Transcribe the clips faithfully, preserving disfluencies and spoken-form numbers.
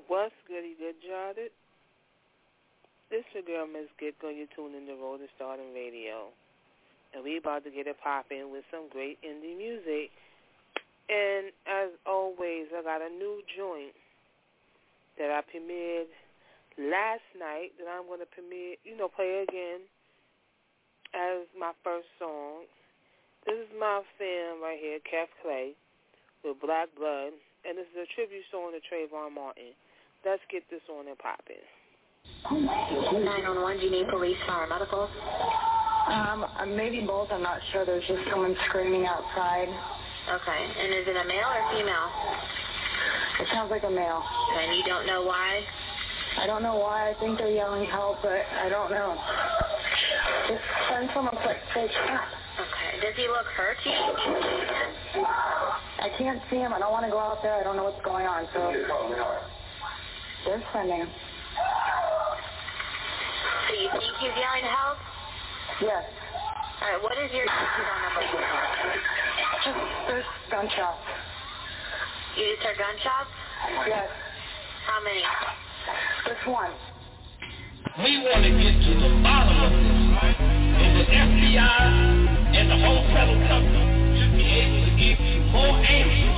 What's goody good, Jotted? This your girl, Miss Gitko. You're tuning to Road to Stardom Radio. And we about to get it popping with some great indie music. And as always, I got a new joint that I premiered last night that I'm going to premiere, you know, play again as my first song. This is my film right here, Kev Clay, with Black Blood. And this is a tribute song to Trayvon Martin. Let's get this on and popping. nine one one, do you need police, fire, medical? Um, maybe both. I'm not sure. There's just someone screaming outside. Okay. And is it a male or female? It sounds like a male. And you don't know why? I don't know why. I think they're yelling help, but I don't know. Just send someone quick. Say stop. Okay. Does he look hurt? I can't see him. I don't want to go out there. I don't know what's going on. So they're sending him. So you think he's yelling help? Yes. All right. What is your phone number? Just there's gunshots. You just heard gunshots? Yes. How many? Just one. We want to get to the bottom of this, right? And the F B I and the whole federal government should be able to give you more answers.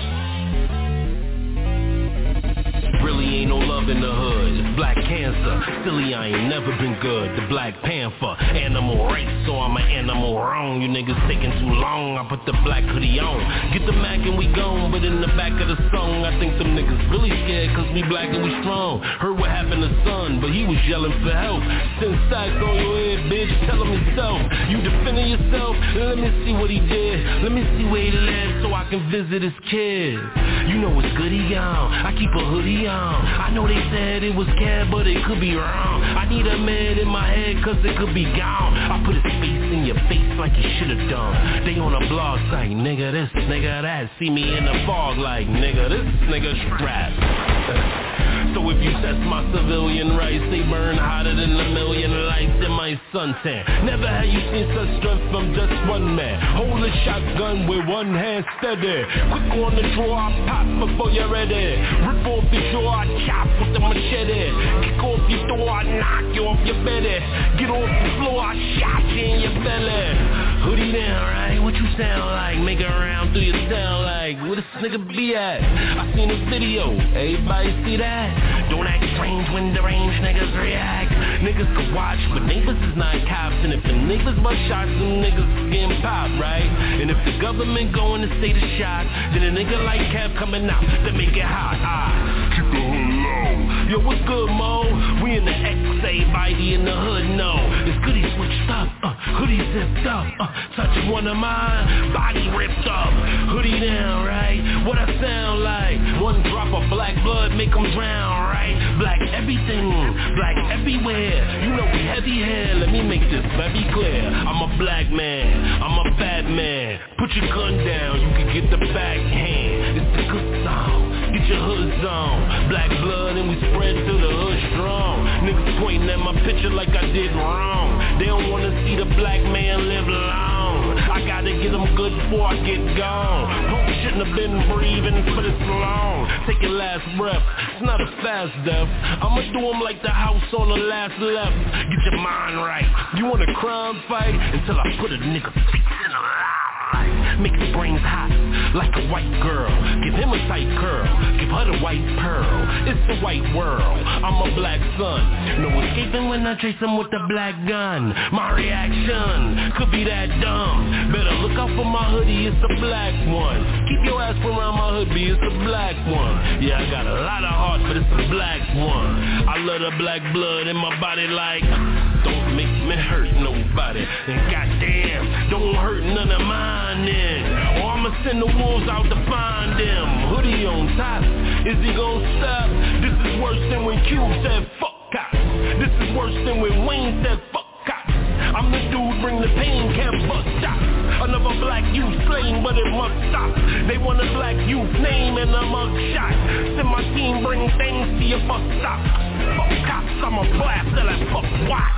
Really ain't no love in the hood. It's black cancer. Silly, I ain't never been good. The Black Panther. Animal race, so I'm an animal wrong. You niggas taking too long. I put the black hoodie on. Get the Mac and we gone. But in the back of the song, I think them niggas really scared cause we black and we strong. Heard what happened to son, but he was yelling for help. Send stacks on your head, bitch. Tell him himself. You defending yourself? Let me see what he did. Let me see where he lives so I can visit his kids. You know it's goody on. I keep a hoodie on. I know they said it was Cab, but it could be wrong. I need a man in my head cause it could be gone. I put his face in your face like you should've done. They on a blog site, nigga this, nigga that. See me in the fog like, nigga this, nigga strapped. So if you test my civilian rights, they burn hotter than a million lights in my suntan. Never have you seen such strength from just one man. Hold a shotgun with one hand steady. Quick on the draw, I pop before you're ready. Rip off your jaw, I chop with the machete. Kick off your door, I knock you off your belly. Get off the floor, I shot you in your belly. Hoodie down, right? What you sound like? Make it around through your sound like. Where this nigga be at? I seen a video, everybody see that? Don't act strange when deranged niggas react. Niggas can watch, but neighbors is not cops. And if the niggas bust shots, them niggas getting popped, right? And if the government going to state of shock, then a nigga like Cap coming out to make it hot. Ah, keep the hood low. Yo, what's good, Mo? We in the X A, Bitey in the hood, no. It's goody switched up, uh, hoodie zipped up, uh, touch one of mine, body ripped up, hoodie down, right? What I sound like? One drop of black blood make them drown, right? Black everything, black everywhere. You know we heavy hair, let me make this very clear. I'm a black man, I'm a bad man. Put your gun down, you can get the backhand. It's the good song, get your hoods on. Black blood and we spread to the hood strong. Niggas pointing at my picture like I did wrong. They don't wanna see the black man live long. I gotta get them good before I get gone. Punk shouldn't have been breathing for this long. Take your last breath, it's not a fast death. I'ma do them like the house on the last left. Get your mind right. You want a crime fight? Until I put a nigga face in a line. Make his brains hot like a white girl. Give him a tight curl, give her the white pearl. It's the white world, I'm a black son. No escaping when I chase him with the black gun. My reaction could be that dumb. Better look out for my hoodie, it's a black one. Keep your ass around my hoodie, it's a black one. Yeah, I got a lot of heart, but it's a black one. I love the black blood in my body like, don't make me hurt nobody. And goddamn, don't hurt none of mine then. Or I'ma send the wolves out to find them. Hoodie on top, is he gon' stop? This is worse than when Cube said fuck cops. This is worse than when Wayne said fuck cops. I'm the dude, bring the pain, can't bust stop. Another black youth slain, but it must stop. They want a black youth name and a mug shot. Send my team, bring things to your bus stop. Fuck cops, I'm a blast till I fuck watch.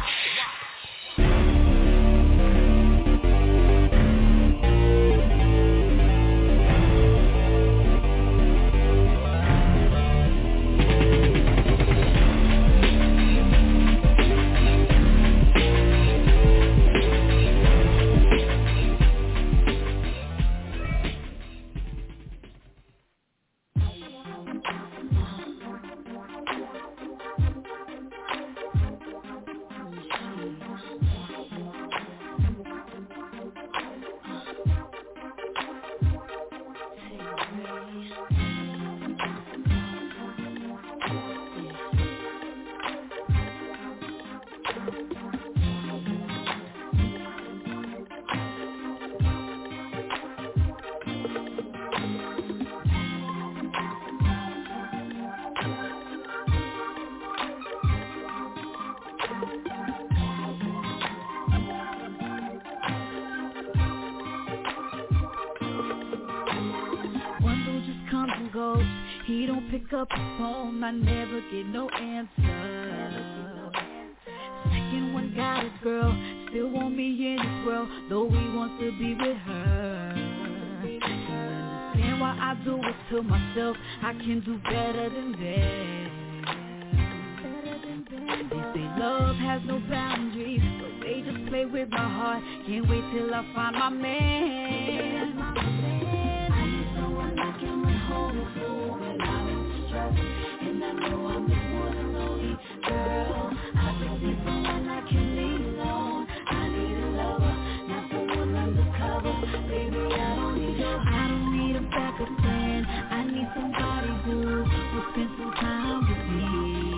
ghost. He don't pick up the phone, I never get no answer. Second one got his girl, still want me in his world, though he wants to be with her. Can't understand why I do it to myself, I can do better than that. They say love has no boundaries, but they just play with my heart. Can't wait till I find my man. I need someone I can run home to when I'm in distress, and I know I'm the one and only girl. I just need someone I can lean on. I need a lover, not someone undercover. Baby, I don't need a, I don't need a backup plan. I need somebody who will spend some time with me.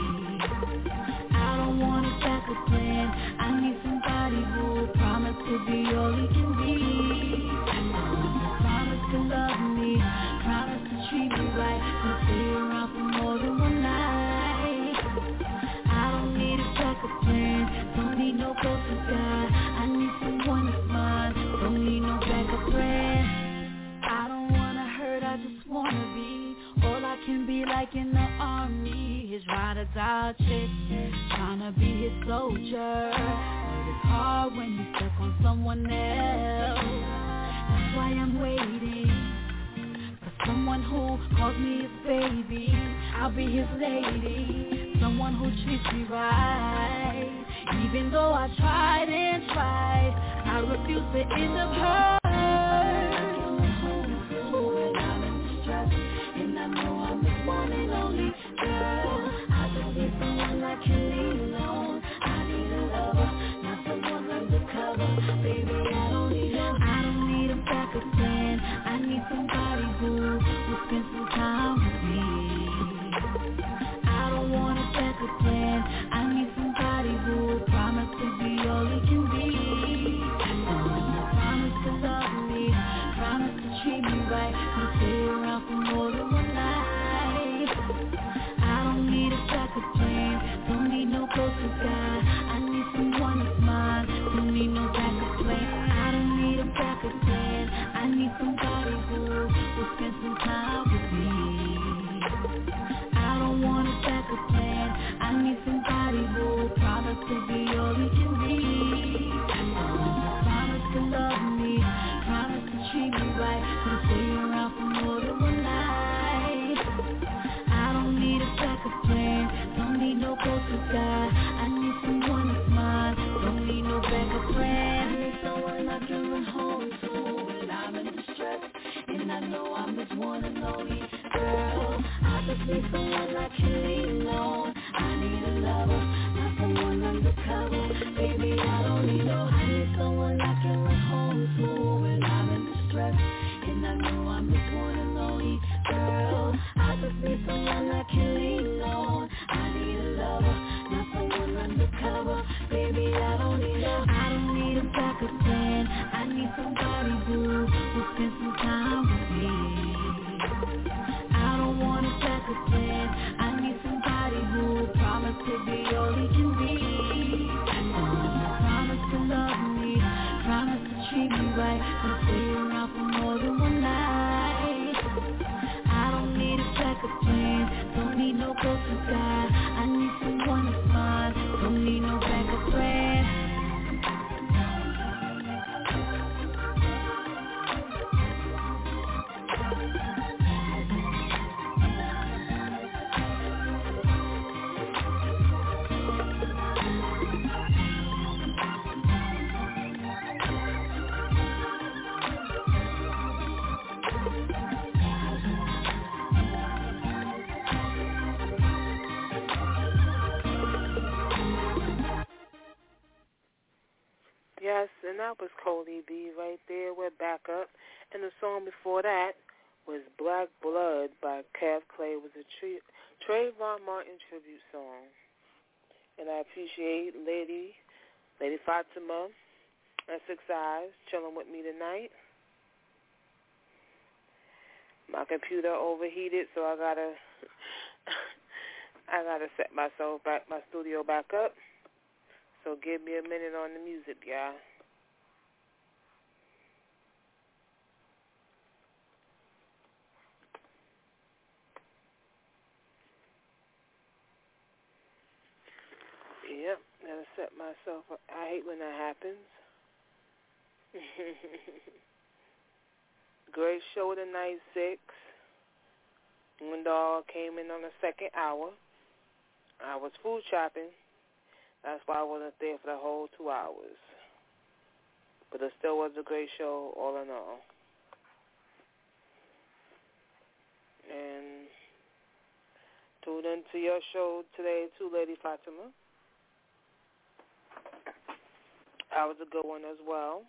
I don't want a backup plan. I need somebody who will promise to be all he can be. Promise to love me, promise to treat me right, and stay around for more than one night. I don't need a backup plan, don't need no go-to guy. I need someone that's mine, don't need no backup plan. I don't wanna hurt, I just wanna be all I can be, like in the army. His ride or die chick, tryna be his soldier. But it's hard when he's stuck on someone else. That's why I'm waiting for someone who calls me his baby. I'll be his lady, someone who treats me right. Even though I tried and tried, I refuse to end up hurt. When I'm in distress, and I know I'm the one and only girl. I just need someone I can lean on. I need a lover, not someone undercover. Baby, I don't need a, I don't need a backup plan. I need somebody who will spend some time with me. I don't want a backup plan. I need somebody who will promise to be all he can be. Promise to love me, promise to treat me right, and stay around for more than one night. I don't need a backup plan, don't need no go-to guy. I need someone that's mine, don't need no backup plan. I don't need a backup plan, I need somebody who will spend some time with me. I don't want a backup plan, I need somebody who will promise to be all he can be. Promise to love me, promise to treat me right, and stay around for more than one night. I don't need a backup plan, don't need no go-to guy. I need someone that's mine, don't need no backup plan. I need someone I can run home to when I'm in distress, and I know I'm his one and only girl. I just need someone I can lean on. I need a lover, not someone undercover. Baby, I don't need no, I need someone I can run home to when I'm in distress, and I know I'm his one and only girl. I just need someone I can lean on. I need a lover, not someone undercover. Baby, I don't need a, I don't need a backup plan. I need somebody who will spend some time with me. I don't want a backup plan. I need somebody who will promise to be all he can be. Promise to love me, promise to treat me right, and stay around for more than one night. I don't need a backup plan, don't need no go-to guy. I need someone that's mine, don't need no backup plan. Yes, and that was Cody B right there. We're back up. And the song before that was Black Blood by Kev Clay. It was a tri- Trayvon Martin tribute song. And I appreciate Lady, Lady Fatima and Six Eyes chilling with me tonight. My computer overheated, so I gotta, I gotta set myself back, my studio back up. So give me a minute on the music, y'all. Yep, gotta set myself up. I hate when that happens. Great show tonight, six. Moondog came in on the second hour. I was food shopping. That's why I wasn't there for the whole two hours. But it still was a great show, all in all. And tune into your show today, too, Lady Fatima. That was a good one as well.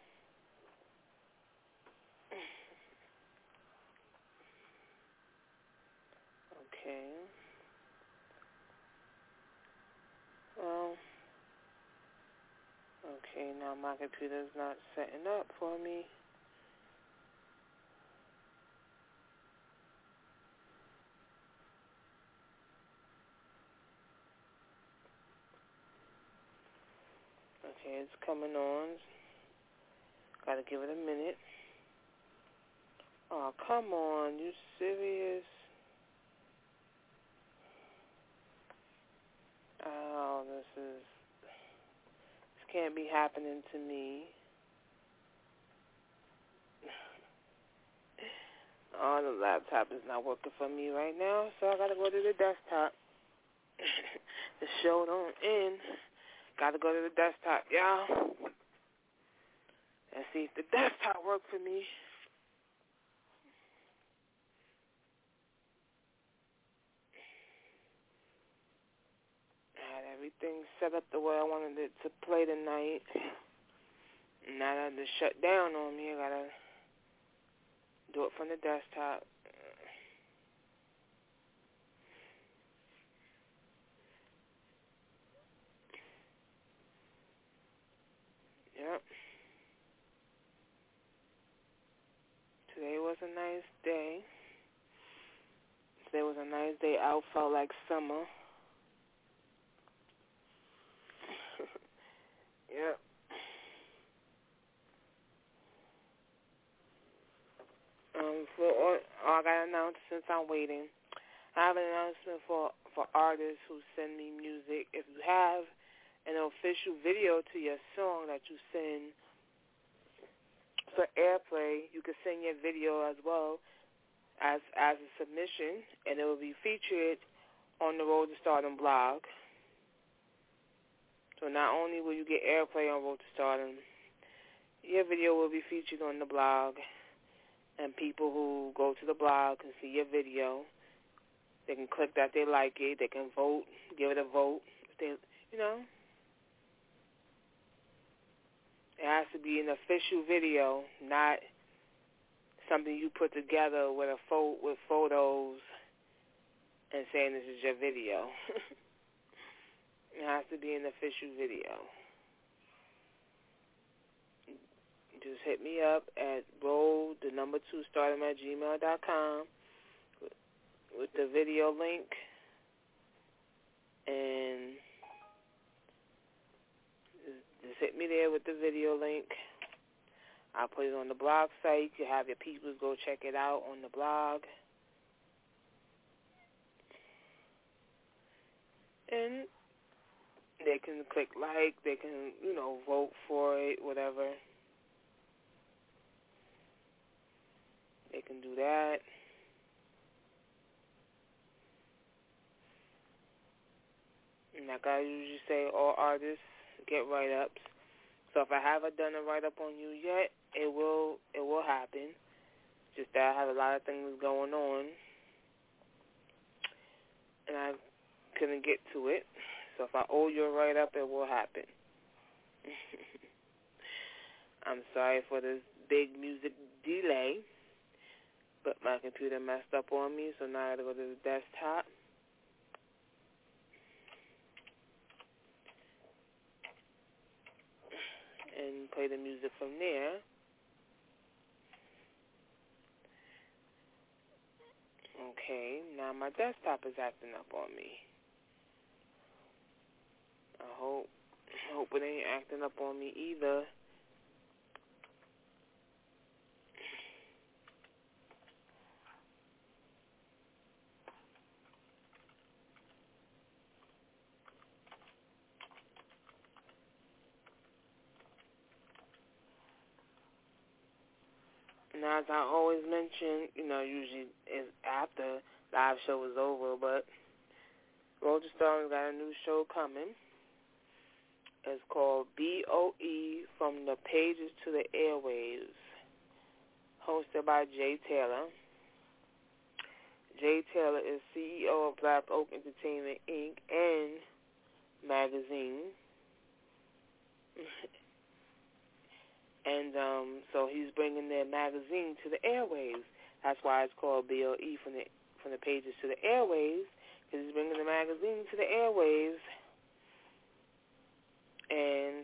Okay. Well, okay, now my computer's not setting up for me. Okay, it's coming on. Gotta give it a minute. Oh, come on. You serious? Oh, this is... This can't be happening to me. Oh, the laptop is not working for me right now, so I gotta go to the desktop. The show don't end. Gotta go to the desktop, y'all. And see if the desktop works for me. I had everything set up the way I wanted it to play tonight. Now that it's shut down on me, I gotta do it from the desktop. Yep. Today was a nice day. Today was a nice day out. Felt like summer. Yep. Um, for all, oh, I got an announcement since I'm waiting. I have an announcement for, for artists who send me music. If you have an official video to your song that you send for airplay, you can send your video as well as as a submission, and it will be featured on the Road to Stardom blog. So not only will you get airplay on Road to Stardom, your video will be featured on the blog, and people who go to the blog can see your video. They can click that they like it. They can vote, give it a vote. If they, you know, it has to be an official video, not something you put together with a pho- with photos and saying this is your video. It has to be an official video. Just hit me up at roll the number two stardom at gmail dot com with, with the video link, and just hit me there with the video link. I'll put it on the blog site. You have your people go check it out on the blog. And they can click like, they can, you know, vote for it, whatever. They can do that. And like I usually say, all artists get write-ups. So if I haven't done a write-up on you yet, it will it will happen. Just that I have a lot of things going on, and I couldn't get to it. So if I owe you a write-up, it will happen. I'm sorry for this big music delay, but my computer messed up on me, so now I gotta go to the desktop. And play the music from there. Okay, now my desktop is acting up on me. I hope, I hope it ain't acting up on me either. And as I always mention, you know, usually it's after live show is over, but Roger Starling's got a new show coming. It's called B O E, From the Pages to the Airwaves, hosted by Jay Taylor. Jay Taylor is C E O of Black Oak Entertainment, Incorporated and magazine. And um, so he's bringing their magazine to the airwaves. That's why it's called B O E, from the from the pages to the airwaves, because he's bringing the magazine to the airwaves. And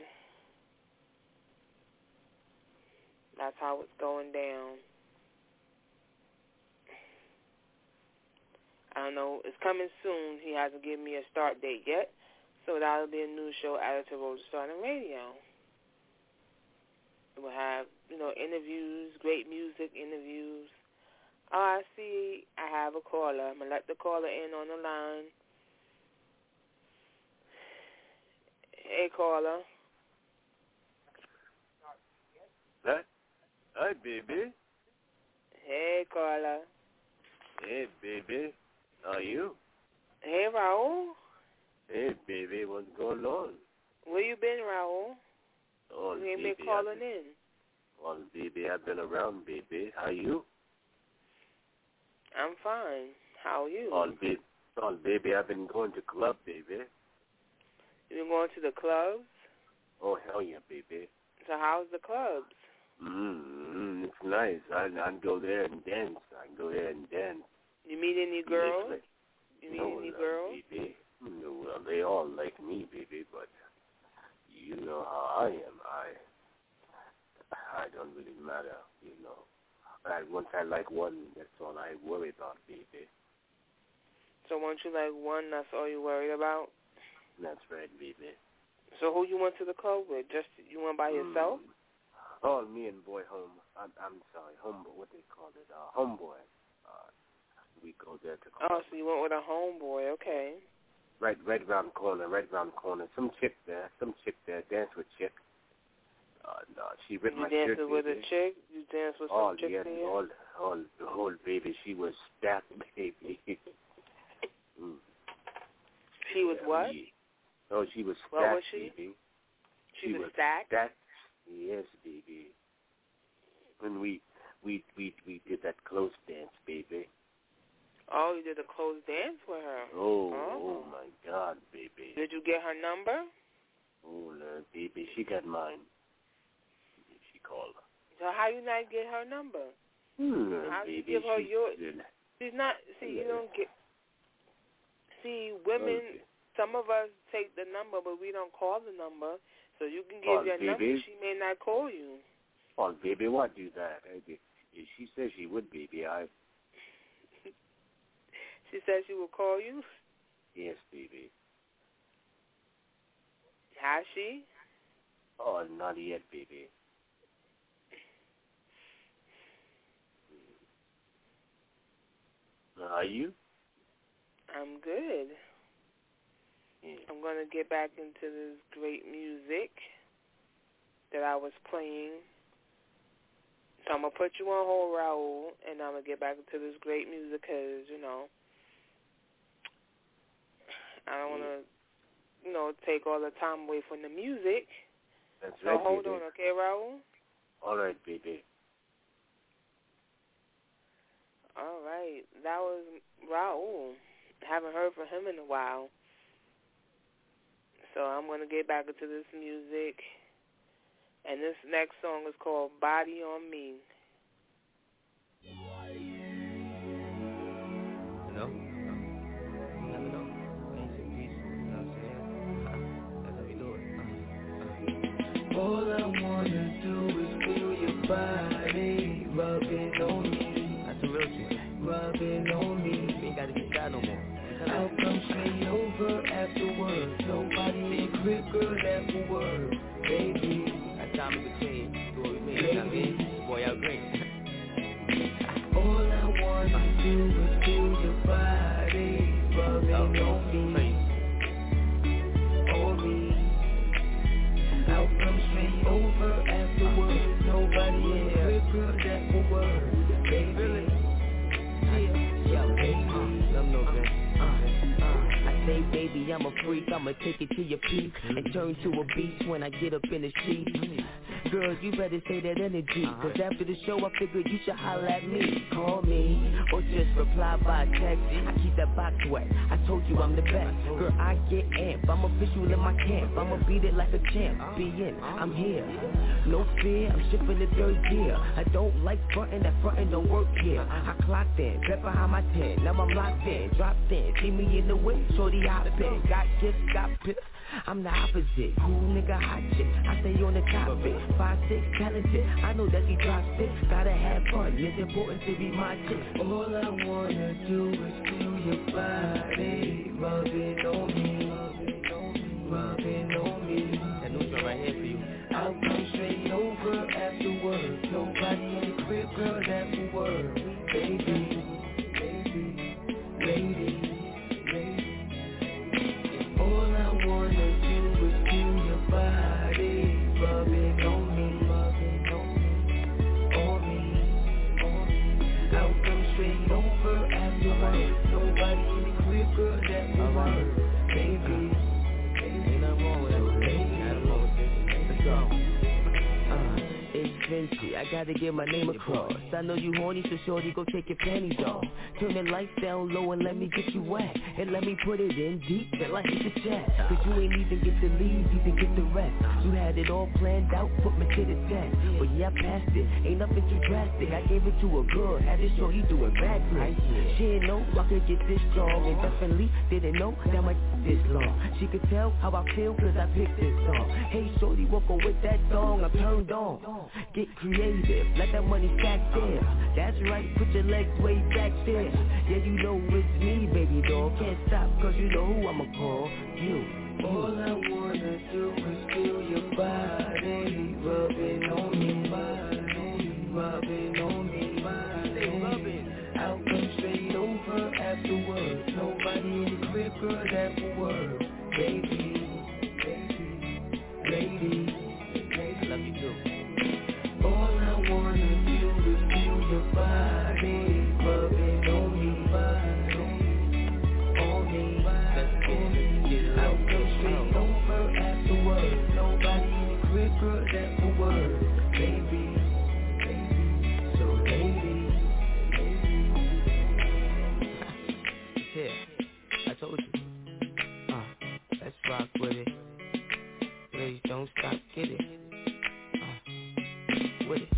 that's how it's going down. I don't know. It's coming soon. He hasn't given me a start date yet. So that'll be a new show added to Roger Starling Radio. We'll have, you know, interviews, great music interviews. Oh, I see I have a caller. I'm going to let the caller in on the line. Hey, caller. Hi, hi, baby. Hey, caller. Hey, baby. How are you? Hey, Raul. Hey, baby. What's going on? Where you been, Raul? Oh, you ain't baby, been calling been, in. Well, baby, I've been around, baby. How are you? I'm fine. How are you? Oh, baby, oh, baby, I've been going to club, baby. You been going to the clubs? Oh, hell yeah, baby. So how's the clubs? Mm-hmm. It's nice. I I go there and dance. I go there and dance. You meet any girls? Like, you meet no, any no, girls? Baby. No, well, they all like me, baby, but you know how I am. I I don't really matter, you know. I, once I like one, that's all I worry about, baby. So once you like one, that's all you worried about? That's right, baby. So who you went to the club with? Just you went by yourself? Mm. Oh, me and boy home. I'm, I'm sorry, homeboy. What they call it? Uh, homeboy. Uh, we go there to club. Oh, so you went with a homeboy? Okay. Right, right around the corner. Right around the corner. Some chick there. Some chick there. Dance with chick. Uh, no, she ripped you my shirt. You danced with baby. a chick? You danced with all, some chick yes, there? all, all, the whole baby. She was stacked, baby. mm. She was yeah, what? We, oh, she was stacked, what was she? baby. She, she was, was stacked? stacked. Yes, baby. When we, we, we, we did that close dance, baby. Oh, you did a close dance with her? Oh, oh, oh my God, baby. Did you get her number? Oh, no, baby, she got mine. She called her. So how you not get her number? Mm, how baby, you give her she's, your? uh, She's not. See, yeah. you don't get. See, women. Okay. Some of us take the number, but we don't call the number. So you can give Oh, your baby. number. She may not call you. Oh, baby, why do that? She said she would, baby. I. She said she would call you? Yes, baby. Has she? Oh, not yet, baby. Are you? I'm good. Yeah. I'm going to get back into this great music that I was playing. So I'm going to put you on hold, Raul, and I'm going to get back into this great music because, you know, I don't want to, you know, take all the time away from the music. That's so right, hold baby. on, okay, Raul? All right, baby. All right. That was Raul. Haven't heard from him in a while. So I'm going to get back into this music. And this next song is called Body on Me. No? You never know. Ain't some peace. You know what I'm saying? That's how we do it. All I wanna do is feel your body rubbing on me. That's a real shit. Rubbing on me. You ain't gotta get shot no more. I'll come straight over afterwards. Nobody in the crib, girl, after work. Baby, that's time in between. Do what we mean, you know what I mean? Boy, y'all great. All I wanna do is feel your body say, baby, I'm a freak. I'ma take it to your peak and turn to a beast when I get up in the sheets. Girl, you better say that energy, cause after the show I figured you should holler at me. Call me, or just reply by text. I keep that box wet, I told you I'm the best. Girl, I get amped, I'm official in my camp. I'ma beat it like a champ, be in, I'm here. No fear, I'm shifting the third gear. I don't like frontin', that frontin' don't work here. I clocked in, bet behind my tent, now I'm locked in. Dropped in, see me in the whip, shorty hop in. Got gifts, got pips, I'm the opposite. Cool nigga, hot chick, I stay on the top of it. Five, six, talented, I know that he drops it. Gotta have fun, it's important to be my chick. All I wanna do is feel your body rubbing on me, rubbing on me. That new drum right here for you. I'll come straight over after work. Nobody in the crib, girl, that's the word. Baby, baby, lady. All I wanna do is feel your body rubbing on me, rubbing on me, on me. I'll come straight over after work. Nobody in the crib, girl, that's the word. Baby, ain't nothing wrong with that. Ain't nothing wrong with this. Let's go. Uh, it's Vinci, I gotta get my name across. I know you horny, so shorty, go take your panties off. Turn the lights down low and let me get you wet. And let me put it in deep till I hit the chest. Cause you ain't even get the leads, even get the rest. You had it all planned out, put me to the test. But yeah, I passed it, ain't nothing too drastic. I gave it to her good, had this shorty doing backflips. She didn't know I could get this strong, and definitely didn't know that my this long. She could tell how I feel cause I picked this song. Hey shorty, walk on with that song, I'm turned on. Get creative, let that money stack there. That's right, put your legs way back there. Yeah, you know it's me, baby doll. Can't stop cause you know who I'ma call you. All I wanna do is feel your body rubbing on me, rubbing on me, rubbing. I'll come straight over afterwards. Nobody in the crib, girl, that's the word. Baby, baby, lady, I love you too. All I wanna do is feel your body rubbing on me, on me, on me. I'll come straight over afterwards. Nobody in the crib, girl, that's the word. Baby, baby, so lady. Here, I told you. Uh, let's rock with it. Please don't stop, get it. Uh, with it.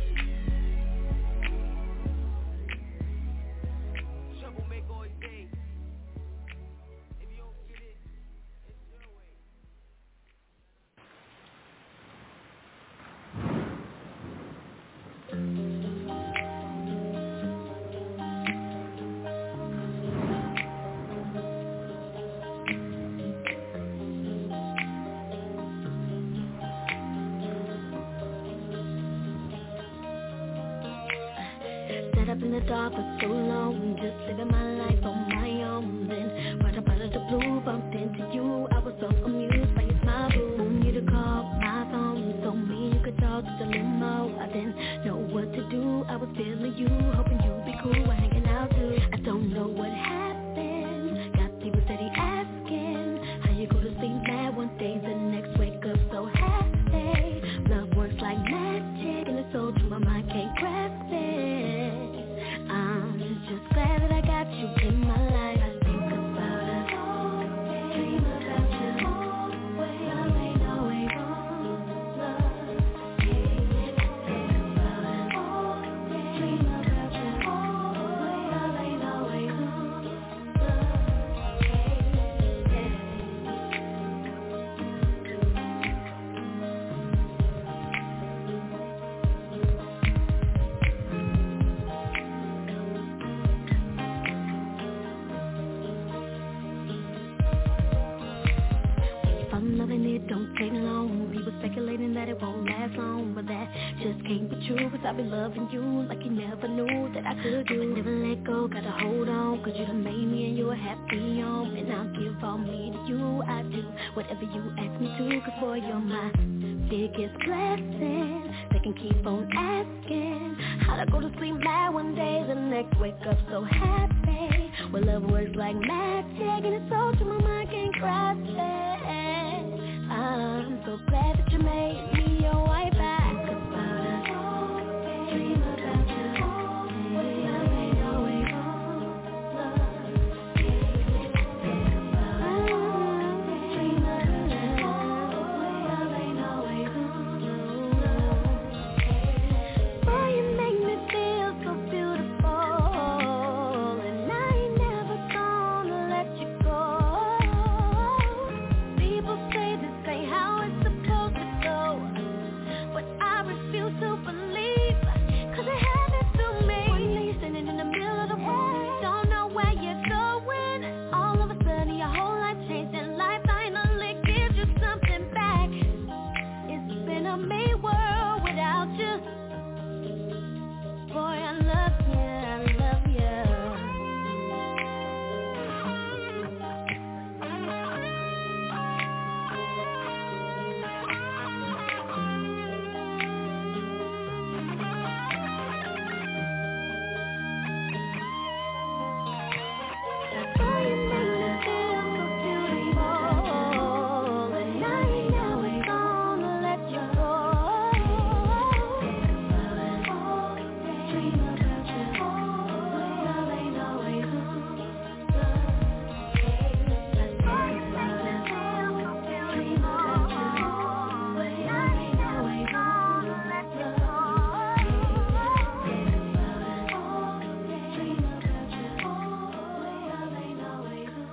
Up in the dark for so long, just living my life on my own. Then right up out of the blue, bumped into you. I was so amused by your smile, boo. Want you to call my phone so me you could talk just a little more. I didn't know what to do. I was feeling you, hoping you'd be cool. We're hanging out too. I don't know what happened. Got people steady asking how you go to sleep mad one day, the next wake up so happy. Love works like magic, and it's so true. My mind can't grasp it. I'm just glad that I got you in my life. I think about us, dream about you. Love ain't always love. I think about us, dream about you. Love ain't always loving it don't take long. People speculating that it won't last long, but that just can't be true. Cause I've been loving you like you never knew that I could do. Never let go, gotta hold on. Cause you done made me and you're happy on. And I'll give all me to you. I do whatever you ask me to. Cause boy, you're my biggest blessing. They can keep on asking how'd I go to sleep mad one day, the next wake up so happy. Well, love works like magic, and it's so to my so glad that you made me your wife. I think about us, dream about you. Love ain't always love. Think about us, dream about you. Love ain't always love. Boy, you make me feel so beautiful, and I ain't never gonna let you go. People say this ain't how it's supposed to go, but I refuse to believe, 'cause it happened to me. One day you're standing in the middle of the road, don't know where you're going. All of a sudden your whole life changed, and life finally gives you something back. It's been a made world without you. Boy, I love you, I love you. Boy, you make me feel so beautiful, and I ain't never gonna let you go. Think about it, dream about you. Love ain't always love. Think about it, dream about you. But I ain't always gonna let you go. Think about it, dream about you. Love ain't always love.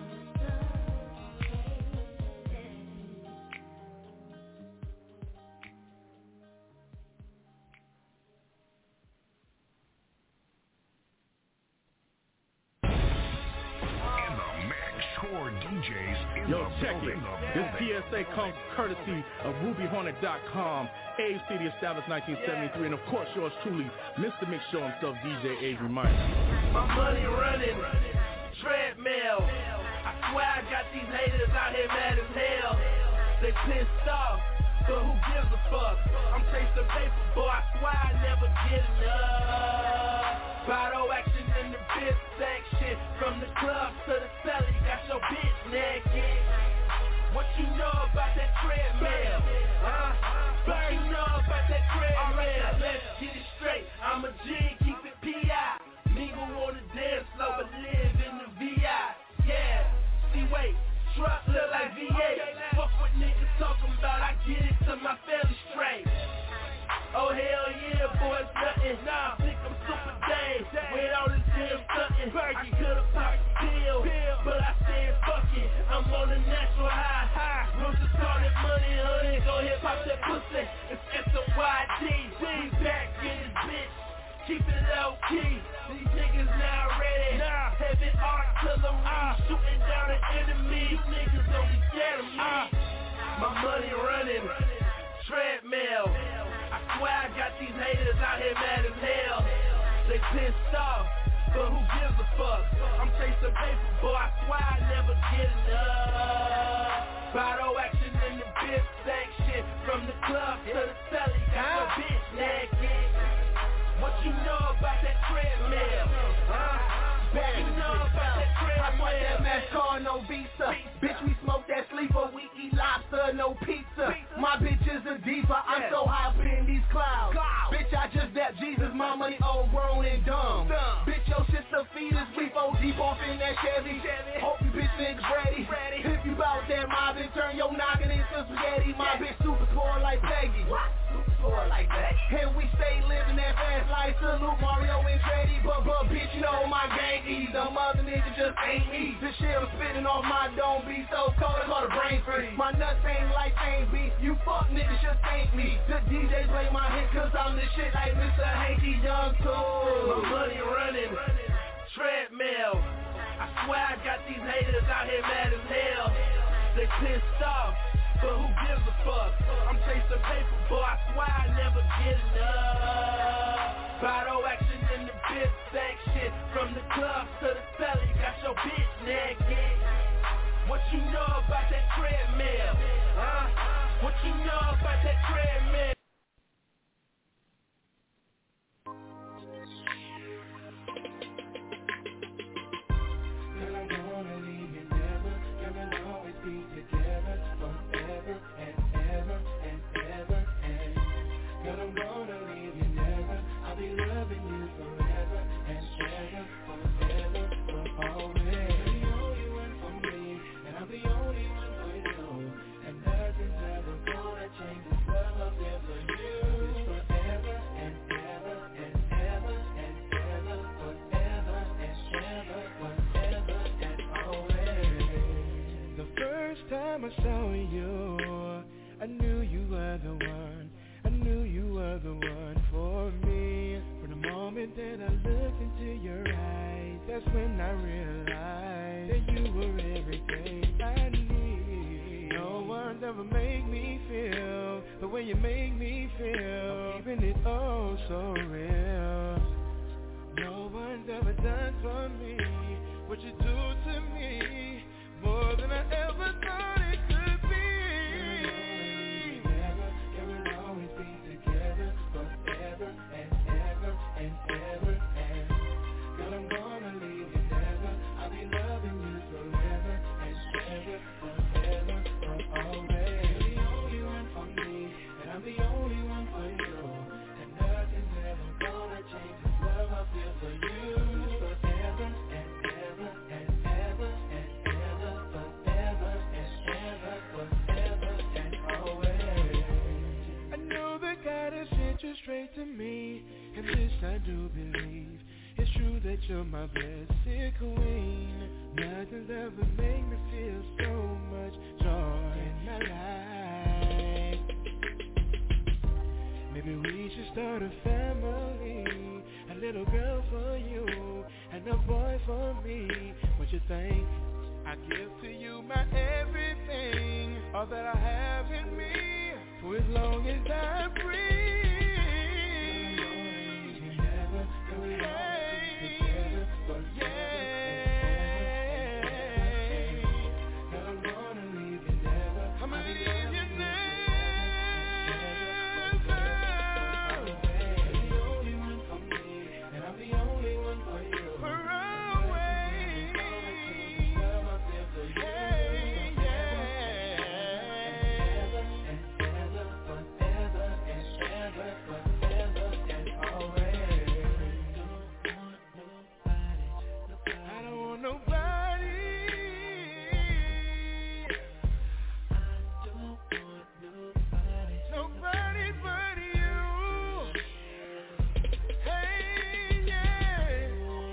Yo, check it. This P S A comes courtesy of Ruby Hornet dot com, Ave City established nineteen seventy-three, and of course yours truly, Mister Mix Show himself, D J Avery Minor. My money running, treadmill. I swear I got these haters out here mad as hell. They pissed off, but who gives a fuck? I'm chasing paper, boy, I swear I never get enough. Bottle action in the bitch section, from the club to the celly, got your bitch naked. What you know about that treadmill? Huh? What you know about that treadmill? Let's get it straight, I'm a G, keep it P I. Nigga wanna dance slow, but live in the V I. Yeah, see wait, truck look like V eight. Fuck what niggas talking about, I get it to my family straight. Oh hell yeah, boy, it's nothing. Nah, I think I'm super dang. With all this damn stunting, I could've popped the pill, but I said fuck it. I'm on a natural high, high. Rose started money, honey. Go ahead, pop that pussy. It's S O Y D. We back in this bitch. Keep it low key. These niggas now ready. Nah, heavy artillery, uh, shooting down the enemy. You niggas don't be scared of me. Uh, my money running, treadmill. I swear I got these haters out here mad as hell. They pissed off, but who gives a fuck? I'm chasing paper, boy, I swear I never get enough. Bottle action in the bitch section, from the club to the celly, got your bitch naked. What you know about that treadmill? Huh? What you know about that treadmill? I bought that NASCAR, no visa. Bitch, we smoke that sleeper, we eat lobster, no pizza. My bitch is a diva, I'm so high up in these clouds. Bitch, I just dapped Jesus, my money old, grown and dumb. Bitch, your sister fetus, we four deep off in that Chevy. Hope you bitch niggas ready. If you bout that mob, then turn your noggin into spaghetti. My bitch super spoiled like Peggy. Super spoiled like that. And we stay living that fast life, salute Mario and Trady. But, but bitch, you know my gang eat. The mother nigga just ain't me. This shit I'm spitting off my dome be so cold, it's called a brain freeze. My nuts ain't like ain't beat. You fuck niggas just ain't me. The D Js play my hit cause I'm the shit like Mister Hanky Young too. My money running, treadmill. I swear I got these haters out here mad as hell. They pissed off, but who gives a fuck? I'm chasing paper, boy, I swear I never get enough. Bottle action in the bitch section, from the club to the celly, got your bitch naked. What you know about that treadmill? Huh? What you know about that treadmill? Girl, I'm gonna leave you never. Girl, we'll always be together forever and ever. first time I saw you, I knew you were the one. I knew you were the one for me. From the moment that I looked into your eyes, that's when I realized that you were everything I need. No one's ever made me feel the way you make me feel, keeping it oh so real. No one's ever done for me what you do to me, more than I ever thought it could be. Together, and we'll always be together forever and ever and ever. And girl, I'm gonna leave you never. I'll be loving you forever and ever, forever, for always. You're the only one for me, and I'm the only one for you. And nothing's ever gonna change this love I feel for you. Forever and ever and ever and ever, forever and ever, forever and always. I know that God has sent you straight to me, and this I do believe. It's true that you're my blessed queen. Nothing's ever made me feel so much joy in my life. Maybe we should start a family, a little girl for you and a boy for me. What you think? I give to you my everything, all that I have in me, for as long as I breathe. Never, never, hey, yeah. That I'm gonna leave you never. I'm gonna leave you never. You're the only one for me, and I'm the only one for you. For always. Hey, yeah. And ever, forever, and ever, forever, and always. I don't want nobody. I don't want nobody. Nobody but you. Hey, yeah.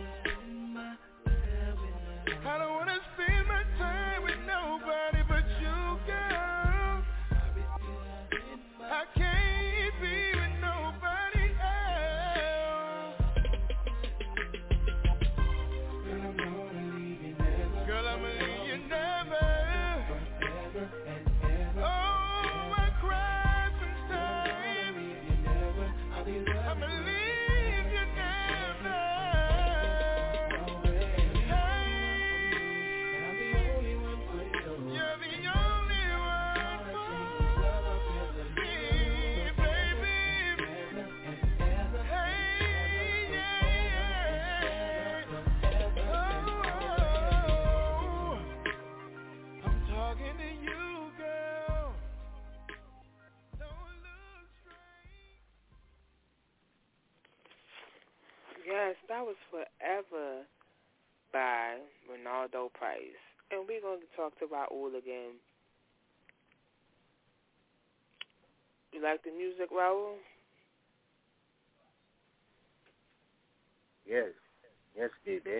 I don't wanna spend my time with nobody but you, girl. I can't be with nobody else. Girl, I'm gonna leave you never. Girl, I'm gonna leave you never. Forever and ever. Oh, I cry sometimes. I'll be loving I'm gonna leave you never. Hey, and I'm the only one for you. You're the only one for me, baby. Hey, yeah. Oh, I'm talking to you, girl. Don't look straight. Yes, that was Forever by Ronaldo Price. And we're going to talk to Raul again. You like the music, Raul? Yes. Yes, baby.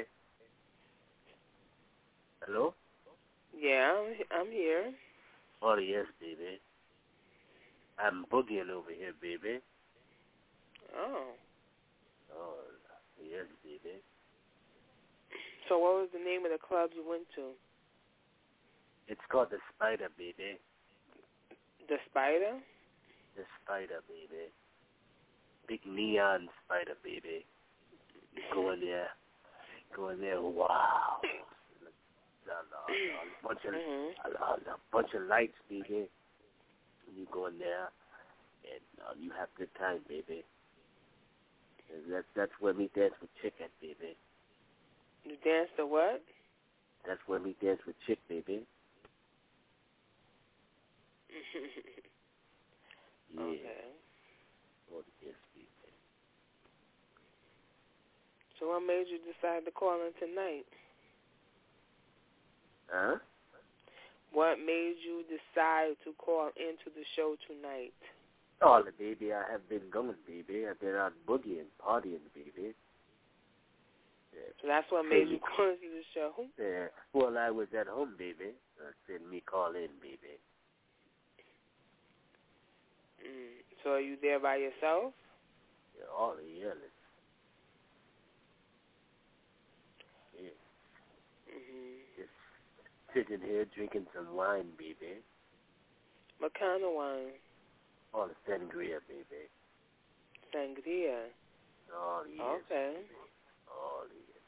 Hello? Yeah, I'm, I'm here. Oh, yes, baby. I'm boogieing over here, baby. Oh. Oh, yes, baby. So what was the name of the club you went to? It's called the Spider, baby. The Spider? The Spider, baby. Big neon spider, baby. You go in there. Go in there. Wow. A, a, a bunch of mm-hmm. a, a bunch of lights, baby. You go in there, and uh, you have a good time, baby. And that's that's where we dance with chick at, baby. You dance to what? That's where we dance with chick, baby. Yeah. Okay. Oh, yes, baby. So what made you decide to call in tonight? Huh? What made you decide to call into the show tonight? Oh, baby, I have been going, baby. I've been out boogieing, partying, baby. Yeah. So that's what made you call into the show? Yeah. Well, I was at home, baby. I said me call in So are you there by yourself? Yeah, all the years. Yeah. Mm-hmm. Just sitting here drinking some wine, baby. What kind of wine? All the sangria, baby. Sangria. All the years. Okay. Baby. All the years.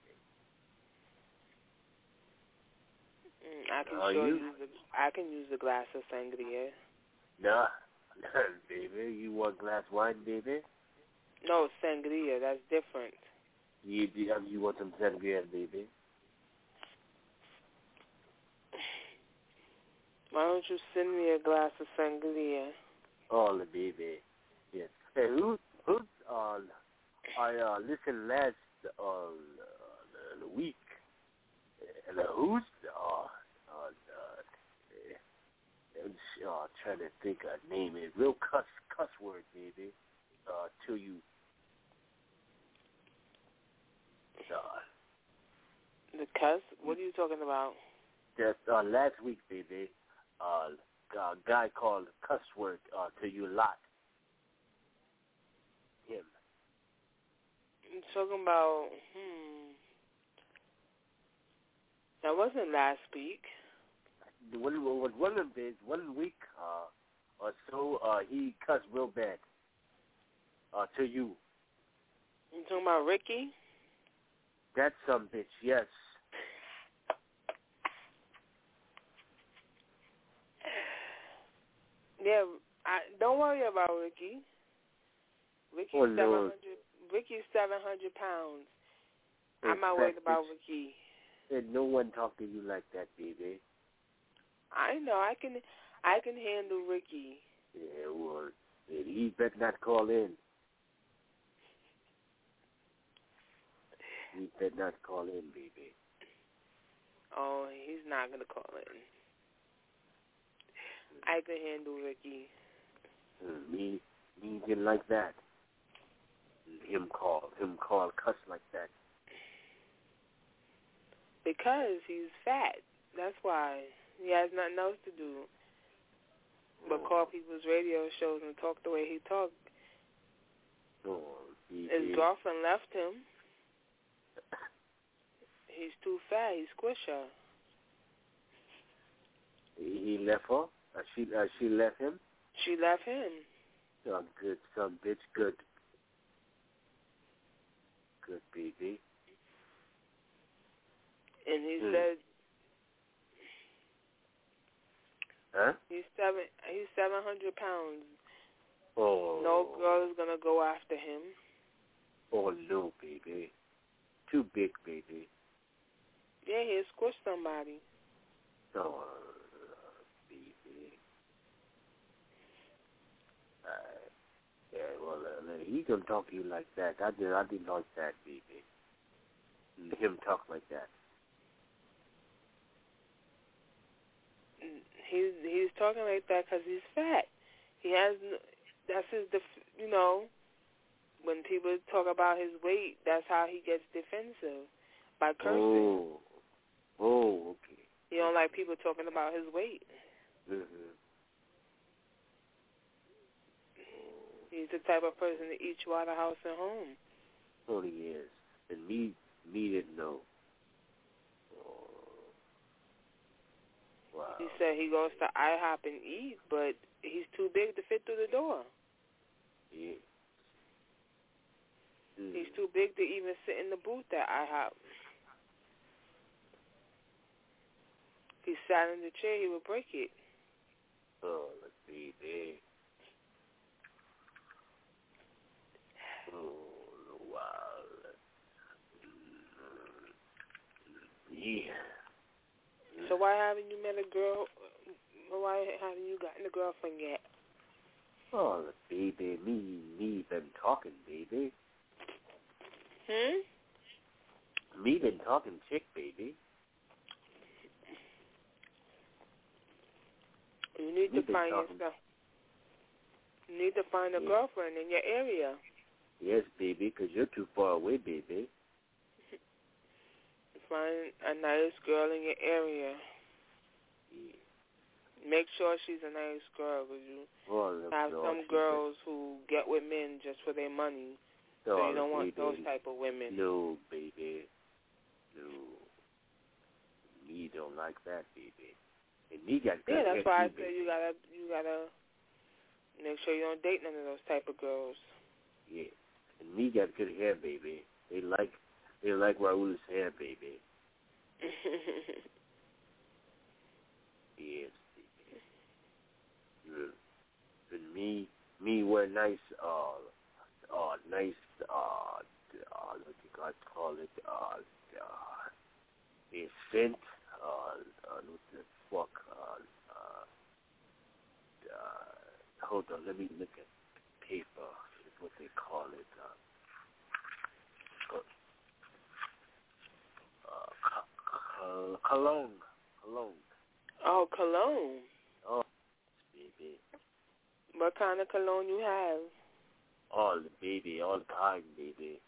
Mm, I can Are sure you? use a, I can use a glass of sangria. Nah, baby. You want glass wine, baby? No, sangria. That's different. You you, you want some sangria, baby? Why don't you send me a glass of sangria? All the baby. Yes. Hey, who who uh I uh listened last uh the, the week and uh, who's uh uh, uh uh trying to think of a name. It's real cuss cuss word, baby. Uh, till you. Uh, The cuss? What are you talking about? Just uh, last week, baby. Uh, a guy called cuss word uh, to you lot. Him. I'm talking about. Hmm. That wasn't last week. One, one, one of them, one week uh, or so, uh, he cussed real bad uh, to you. You talking about Ricky? That's some bitch, yes. Yeah, I, don't worry about Ricky. Ricky's Oh, seven Lord. hundred. Ricky's seven hundred pounds. Hey, I'm not fat worried about bitch. Ricky. And no one talk to you like that, baby. I know. I can. I can handle Ricky. Yeah, well, he better not call in. He better not call in, baby. Oh, he's not gonna call in. I can handle Ricky. Uh, me, me didn't like that. Him call, him call, cuss like that. Because he's fat. That's why. He has nothing else to do but Oh. call people's radio shows and talk the way he talked. Oh, he, His he, girlfriend left him. He's too fat. He squish her. he left her. Uh, she, uh, she left him. She left him. Oh, good, some bitch, good, good baby. And he Hmm. said, huh? He's seven. He's seven hundred pounds. Oh. No girl is gonna go after him. Oh no, baby. Too big, baby. Yeah, he'll squish somebody. Oh, baby. Uh, yeah, well, uh, he gonna talk to you like that. I did. I didn't like that, baby. Him talk like that. He's he's talking like that because he's fat. He has. No, that's his. Def- you know, when people talk about his weight, that's how he gets defensive by cursing. Oh. Oh, okay. He don't like people talking about his weight. Mm-hmm. He's the type of person to eat you out of house and home. Oh, he is. And me, me didn't know. Oh. Wow. He said he goes to IHOP and eat, but he's too big to fit through the door. Yeah. Mm. He's too big to even sit in the booth at IHOP. If he sat in the chair, he would break it. Oh, let's see there. Oh, wow. Yeah. So why haven't you met a girl? Why haven't you gotten a girlfriend yet? Oh, baby, me, me been talking, baby. Hmm? Me been talking chick, baby. You need Me to been find talking. yourself. You need to find a Yeah. girlfriend in your area. Yes, baby, because you're too far away, baby. Find a nice girl in your area. Yeah. Make sure she's a nice girl, because you well, have no, some girls who get with men just for their money. No, so you don't want baby. those type of women. No, baby. No. Me don't like that, baby. And me got Yeah, that's why I baby. say you gotta you gotta make sure you don't date none of those type of girls. Yeah. And me got good hair, baby. They like they like Raul's hair, baby. Yes, baby. Yeah. And me me wear nice uh uh nice uh uh what you got call it uh uh a scent uh uh what the fuck uh uh uh hold on, let me look at paper, is what they call it. Uh Uh, cologne, cologne. Oh, cologne. Oh, baby. What kind of cologne you have? All the baby, all kind, baby.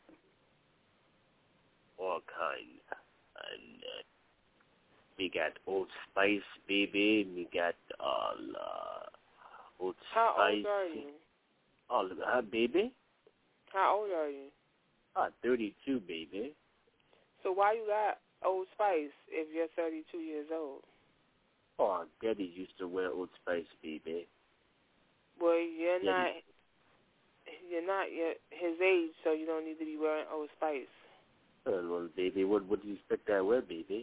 All kind. And uh, we got Old Spice, baby. We got all uh, Old How Spice. old are you? All of her, baby. How old are you? Ah, thirty-two, baby. So why you got Old Spice if you're thirty-two years old? Oh, Daddy used to wear Old Spice, baby. Well, you're Daddy. not. You're not yet his age, so you don't need to be wearing Old Spice. Well, well, baby, what what do you expect I wear, baby?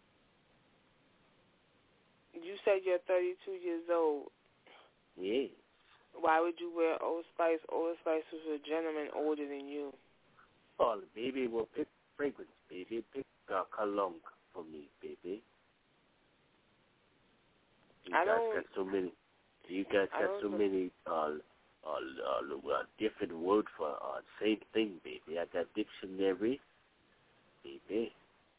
You said you're thirty-two years old. Yes. Why would you wear Old Spice? Old Spice was a gentleman older than you. Oh, baby, well, pick fragrance, baby. Pick uh, cologne for me, baby. You I guys don't, got so many. You guys I got don't so know. many uh, uh, uh, uh, different words for uh, same thing, baby. I got dictionary, baby.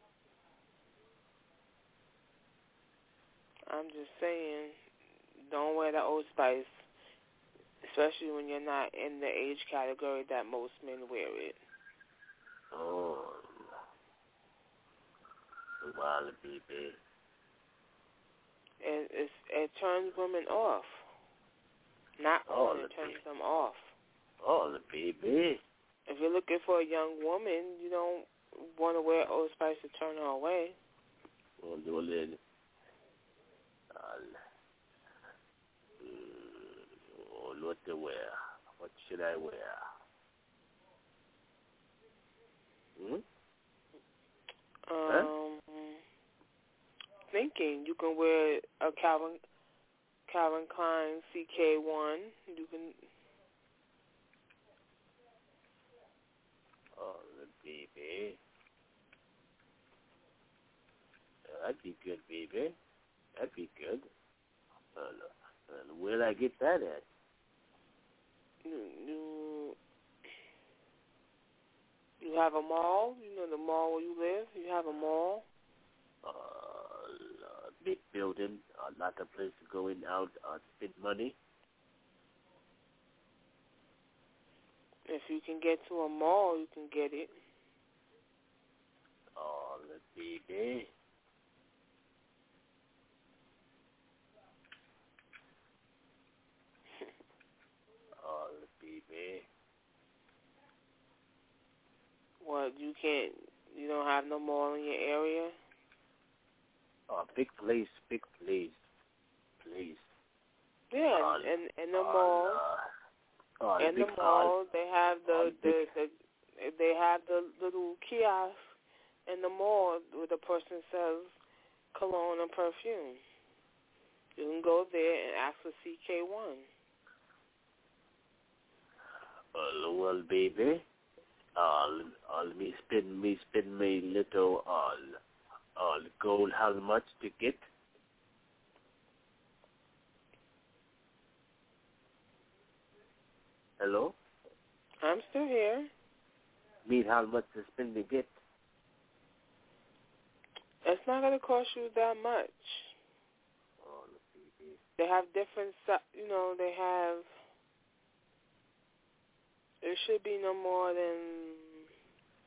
I'm just saying, don't wear the Old Spice, especially when you're not in the age category that most men wear it. Oh, well, baby. It, it's, it turns women off. Not Oh, on, it turns baby. them off. Oh, baby. If you're looking for a young woman, you don't want to wear Old Spice to turn her away. Well, well then, uh, mm, what to wear? What should I wear? Hmm? Um, huh? Thinking you can wear a Calvin Calvin Klein C K one. You can. Oh, baby. That'd be good, baby. That'd be good. Uh, uh, where'd I get that at? You, you you have a mall. You know the mall where you live. You have a mall. Uh, uh big building. Uh, lot of place to go in, out, uh, spend money. If you can get to a mall, you can get it. Oh, baby. Oh, baby. What, you can't, you don't have no mall in your area? Oh, big place, big place, place. Yeah, Uh, and in the uh, mall, uh, uh, in the big, mall, uh, they have the, uh, the, the, they have the little kiosk in the mall where the person sells cologne and perfume. You can go there and ask for C K one. Uh, well, baby, uh, uh, me spend me spend me little uh, uh, gold. How much to get? Hello. I'm still here. Mean how much to spend to get? It's not going to cost you that much. Oh, baby. They have different, you know, they have, it should be no more than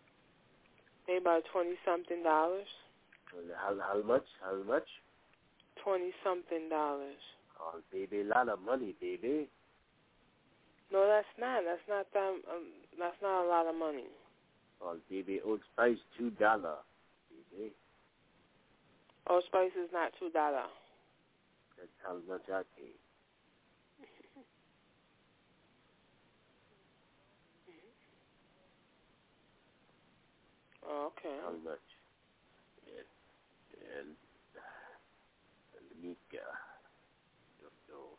maybe about twenty-something dollars. How, how much? How much? Twenty-something dollars. Oh, baby, a lot of money, baby. No, that's not. That's not that. Um, that's not a lot of money. Oh, baby, Old Spice two dollar, baby. Old Spice is not two dollar. That's how much I pay. Oh, okay. How much? And, and let me uh, don't know.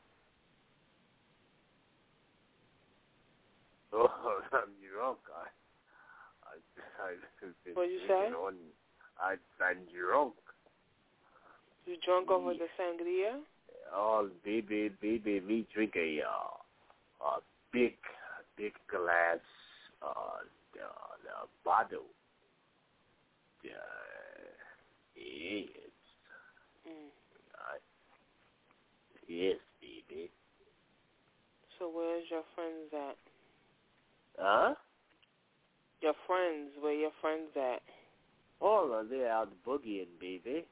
Oh, I'm drunk. I, I, I. What you say? On, I, I'm drunk. You drunk me, over the sangria? Oh, baby, baby, me drink a uh, a big, big glass, uh, uh, bottle. Uh, yes. Mm. Uh, yes, baby. So where's your friends at? Huh? Your friends, where your friends at? All of they out boogieing, baby.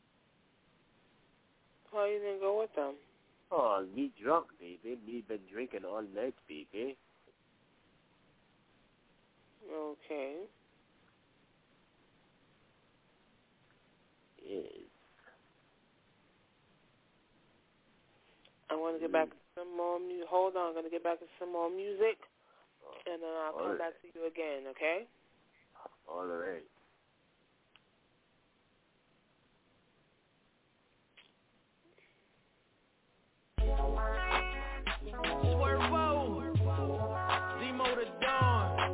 Why you didn't go with them? Oh, me drunk, baby. Me been drinking all night, baby. Okay. Yes. I want to get back to some more music. Hold on, I'm going to get back to some more music, and then I'll come right. back to you again, okay? All right. Swervo, Demo the Dawn,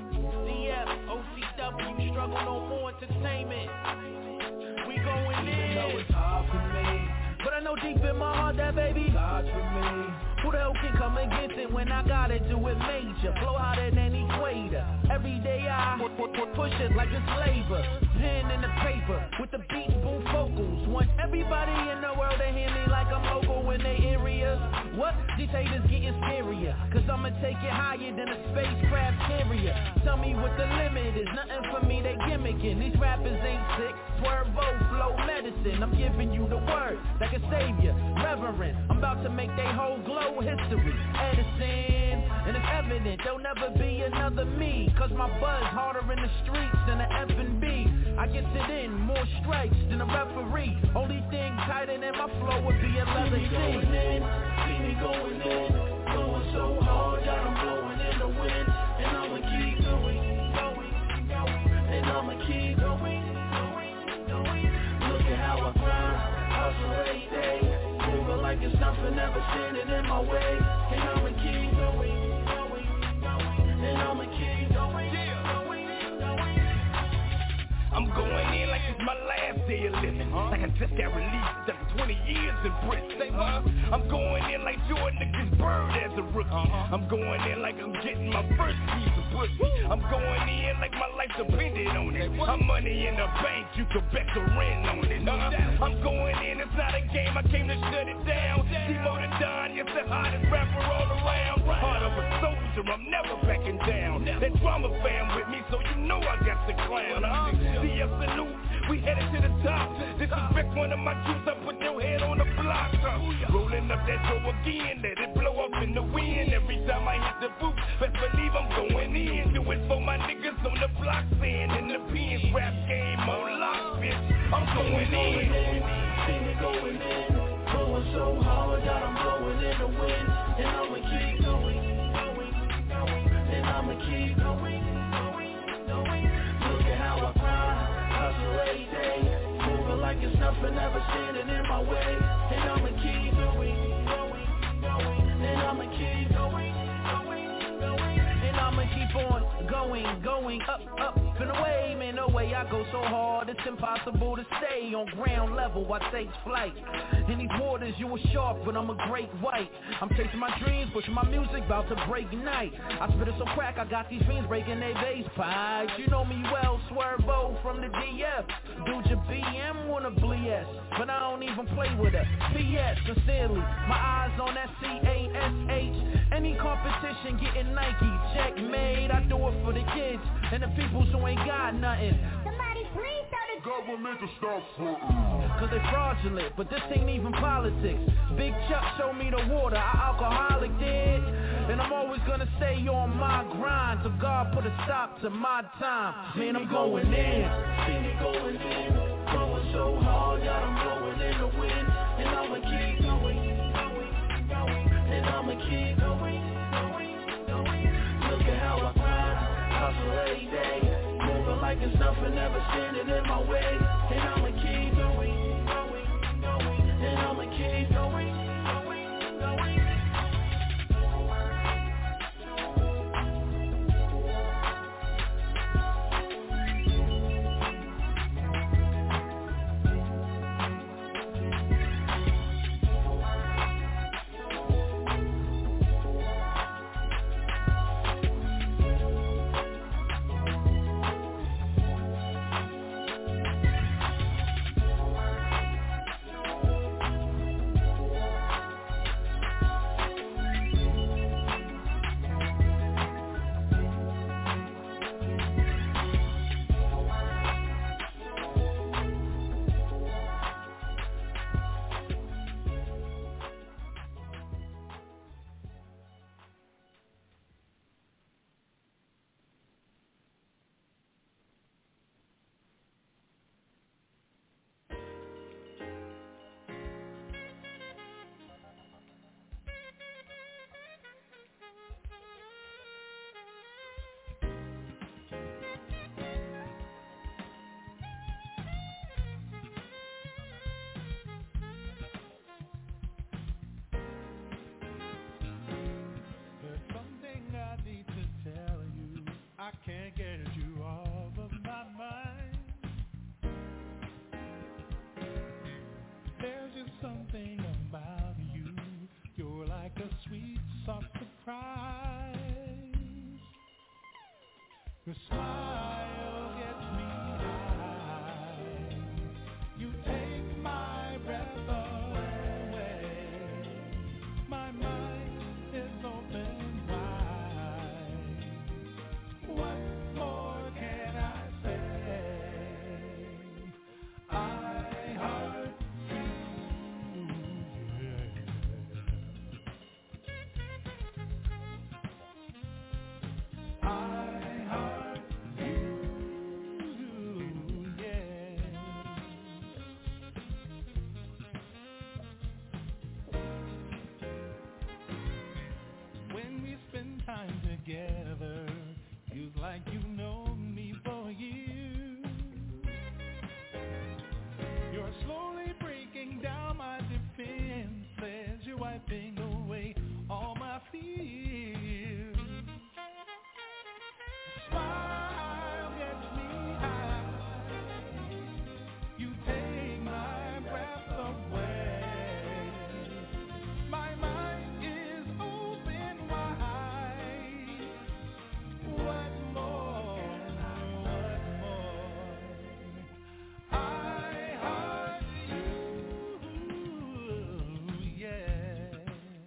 D F, O C W, Struggle No More Entertainment. We going in. You know it's hard for me, but I know deep in my heart that baby God's for me. Who the hell can come against it when I gotta do it major? Flow hotter than equator. Every day I push it like it's labor. Pen in the paper with the beat boom vocals. Want everybody in the world to hear me like I'm local in their area. What? These haters getting scarier, cause I'ma take it higher than a spacecraft carrier. Tell me what the limit is, nothing for me, they gimmicking. These rappers ain't sick, Swervo, flow medicine. I'm giving you the word that can save you, reverend. I'm about to make they whole glow history, Edison. And it's evident there'll never be another me, cause my buzz harder in the streets than an F and B. I get it in, more strikes than a referee. Only thing tighter than my flow would be a leather seat. See me going in, going so hard that I'm blowing in the wind. And I'ma keep going, going, going. And I'ma keep going, going, going. Look at how I grind, hustle every day. Moving like it's nothing ever standing in my way. And I'ma keep going, going, going. And I'ma keep going, going, going. I'm going in like it's my last day of living, huh? Like I just got released after twenty years in prison, huh? I'm going in like Jordan against Bird as a rookie, uh-huh. I'm going in like I'm getting my first piece of pussy. I'm going in like my life depended on it. I'm money in the bank, you can bet the rent on it, huh? I'm going in, it's not a game, I came to shut it down. Demo the Don, yes the hottest rapper all around. Heart of a soldier, I'm never backing down. That drama fam with me, so you know I got the clown, huh? D F salute, we headed to the top. This is Vic, one of my juice, I put your head on the block, huh? Rolling up that dough again, let it blow up in the wind. Every time I hit the booth, best believe I'm going in. Do it for my niggas on the block, saying in the pins, rap game on lock, bitch. I'm going in. See me going in, going so hard that I'm blowing in the wind. And I'ma keep going, going, going. And I'ma keep going, going, going. Look at how I grind, hustle every day. Moving like it's nothing ever standing in my way. And I'ma keep going, going, going. And I'ma keep going, going, going. And I'ma keep on going, going, up, up and away. Man, no way I go so hard, it's impossible to stay on ground level. I take flight. In these waters, you a shark, but I'm a great white. I'm chasing my dreams, pushing my music, about to break night. I spit it so crack, I got these fiends breaking their bass pipes. You know me well, Swervo from the D F. Dude, your B M wanna B S, but I don't even play with her. P S, sincerely, my eyes on that C A S H. Any competition getting Nike, checkmate. I do it for the kids and the people who ain't got nothing. Somebody please throw the government to stop frontin'. Cause they fraudulent, but this ain't even politics. Big Chuck showed me the water, I alcoholic did. And I'm always gonna stay on my grind till God put a stop to my time. Man, I'm going in. See me going in, going so hard that I'm blowing in the wind. And I'ma keep going, going, going. And I'ma keep going, going, going. Look at how I grind, hustle every day. Moving like it's nothing, never standing in my way. And I'ma keep going, going, going. And I'ma keep going, going, going. I can't get you off of my mind. There's just something about you. You're like a sweet, soft surprise. Your smile gets me high. You take my breath away. My mind is open. What more can I say? I heart you, yeah. I heart you, yeah. When we spend time together, feels like you've known me for years. You're slowly breaking down my defenses. You're wiping away all my fears. Smile gets me high. You take my breath away. My mind is open wide. What more, what more? I heart you, yeah.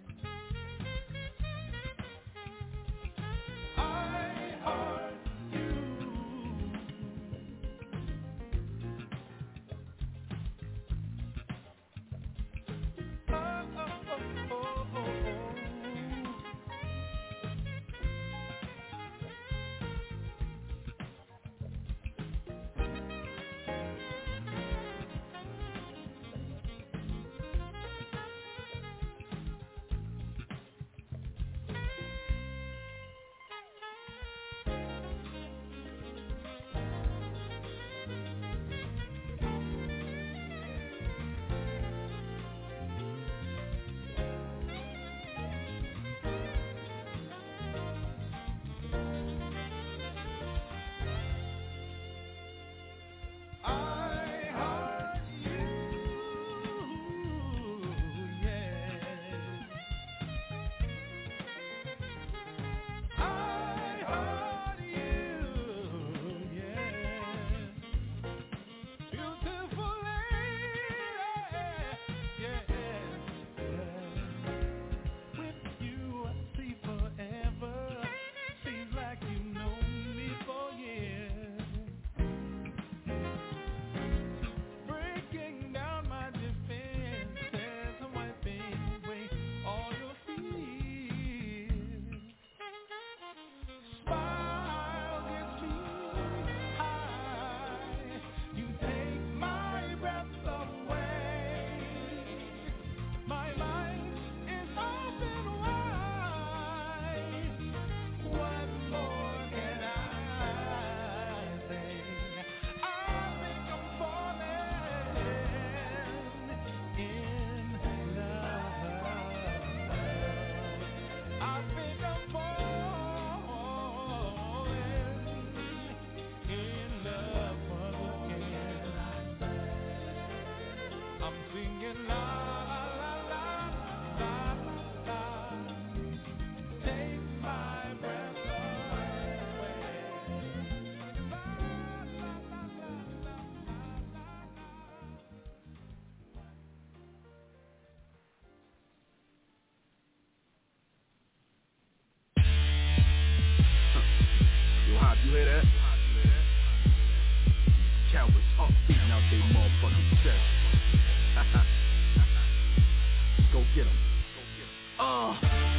get him. Uh.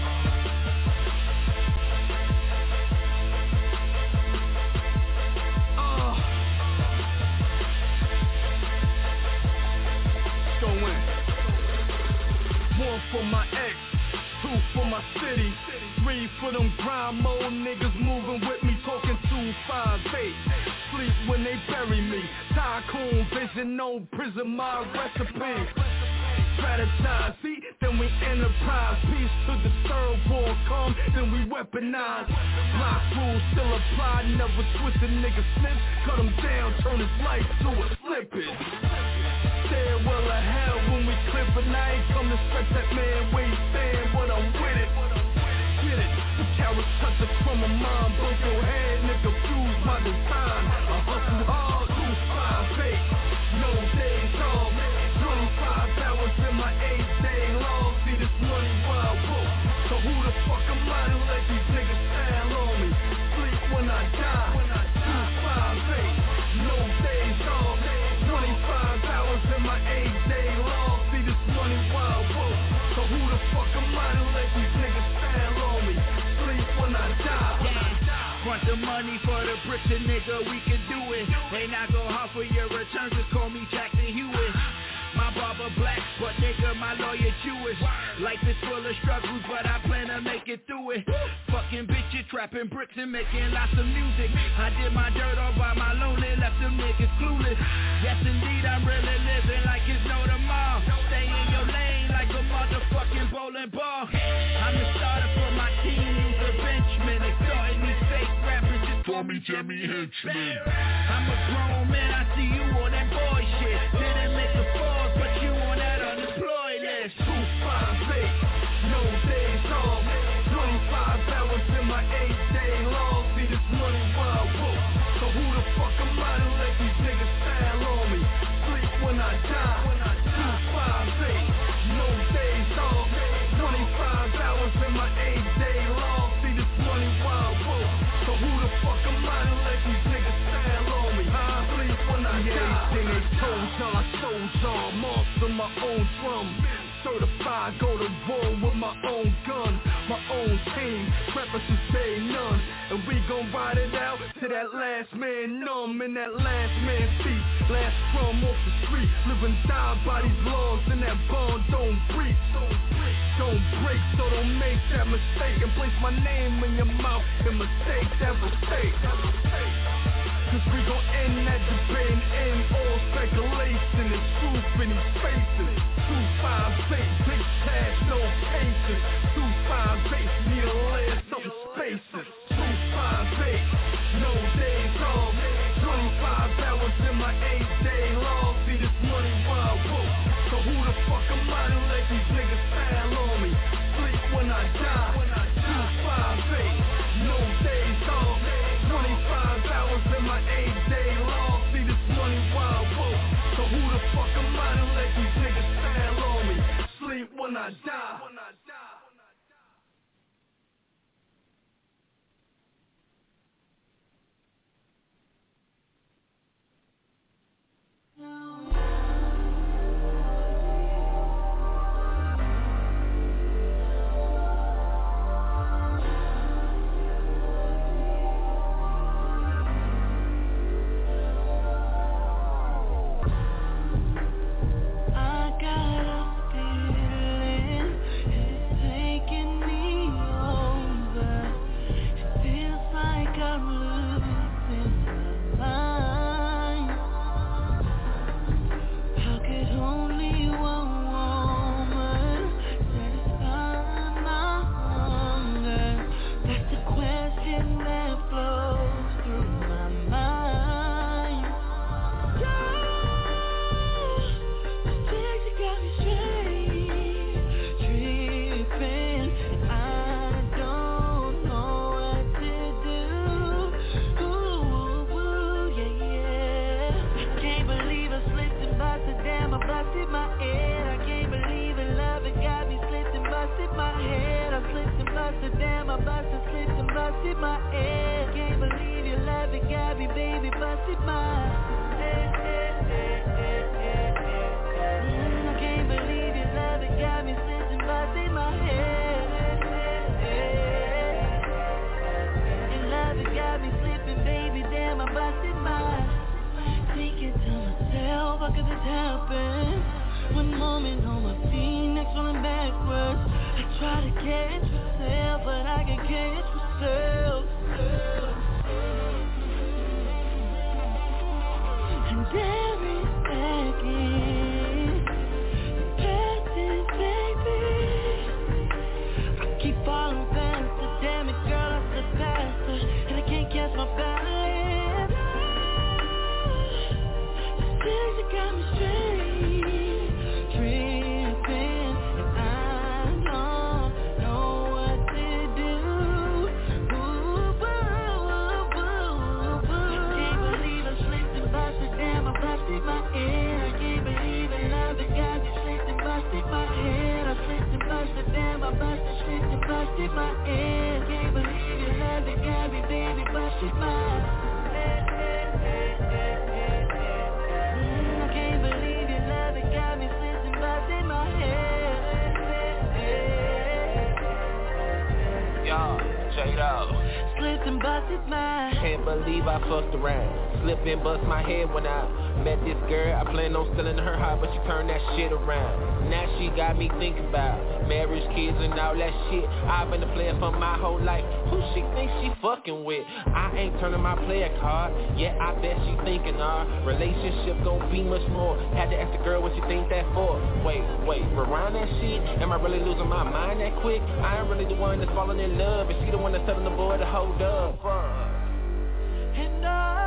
Uh. Go in. One for my ex, two for my city, three for them grind mode niggas moving with me, talking two, five, eight. Sleep when they bury me. Tycoon vision, no prison, my recipe. Strategize, see, then we enterprise. Peace to the third war come, then we weaponize. Block rules still apply, never twist a nigga slip. Cut him down, turn his life to a slippage. Stairwell of hell when we clip, and I ain't come to stretch that man where he stand, but I'm with it. Get it, the carrot touches from my mind, broke your head, nigga, fuse my design. I hustle hard, two, five, eight, no days off. twenty-five hours in my eight day long. See this money wild book. So who the fuck am I to let these niggas stand on me? Sleep when I die. Two, five, eight, no days off. twenty-five hours in my eight day long. See this money wild book. So who the fuck am I to let these niggas stand on me? Sleep when I die. Front the money for the bricks, and nigga, we can do it. They not go hard for your return, just call me Jackson Hewitt. My barber black, but nigga, my lawyer Jewish. Life is full of struggles, but I plan to make it through it. Fucking bitches, trapping bricks and making lots of music. I did my dirt all by my lonely, left them niggas clueless. Yes, indeed, I'm really living like it's no tomorrow. Stay in your lane like a motherfucking bowling ball. I'm the starter for my team, use a benchman. They starting these fake rappers, just call me Jimmy Henchman. I'm a grown man, I see you on that boy shit. Didn't make the fall. But you on that unemployed list. Two, five, eight, no days off. twenty-five hours in my eight day long. See this money wild book. So who the fuck am I to let these niggas stand on me? Sleep when I die. Two, five, eight, no days off. twenty-five hours in my eight day long. See this money wild book. So who the fuck am I to let these niggas stand on me? Sleep when I die. Everything they told y'all, I told y'all. Monster my own drum. Certified, go to war with my own gun. My own team, prepping since day none. And we gon' ride it out to that last man numb in that last man seat. Last crumb off the street, living die by these laws, and that bond don't breathe. Don't break, so don't make that mistake and place my name in your mouth and mistake that mistake. Cause we gon' end that debate and end all speculation and truth in these faces. Two, five, eight, big cash, no patience. Two, five, eight, need a layer, some spaces. Two, five, eight, no days off. twenty-five hours in my eight day long. See this money wild book. So who the fuck am I to let these niggas stand on me? Sleep when I die. Two, five, eight, no days off. twenty-five hours in my eight day long. See this money wild book. So who the fuck am I to let these niggas stand on me? Sleep when I die. Mm, I can't believe your love, it got me slipping, busted my head. Can't believe your love that got me, baby, busted my mm, I can't believe your love that got me, slipped and busted my head. Y'all, J-Dog. Slipped and busted my Can't believe I fucked around. Slipped and bust my head when I met this girl. I planned on stealing her heart, but she turned that shit around. Now she got me thinking about marriage, kids, and all that shit. I've been a player for my whole life. Who she think she fucking with? I ain't turning my player card. Yeah, I bet she thinking our relationship gon' be much more. Had to ask the girl what she think that for. Wait, wait, around that shit? Am I really losing my mind that quick? I ain't really the one that's falling in love, and she the one that's telling the boy to hold up. And I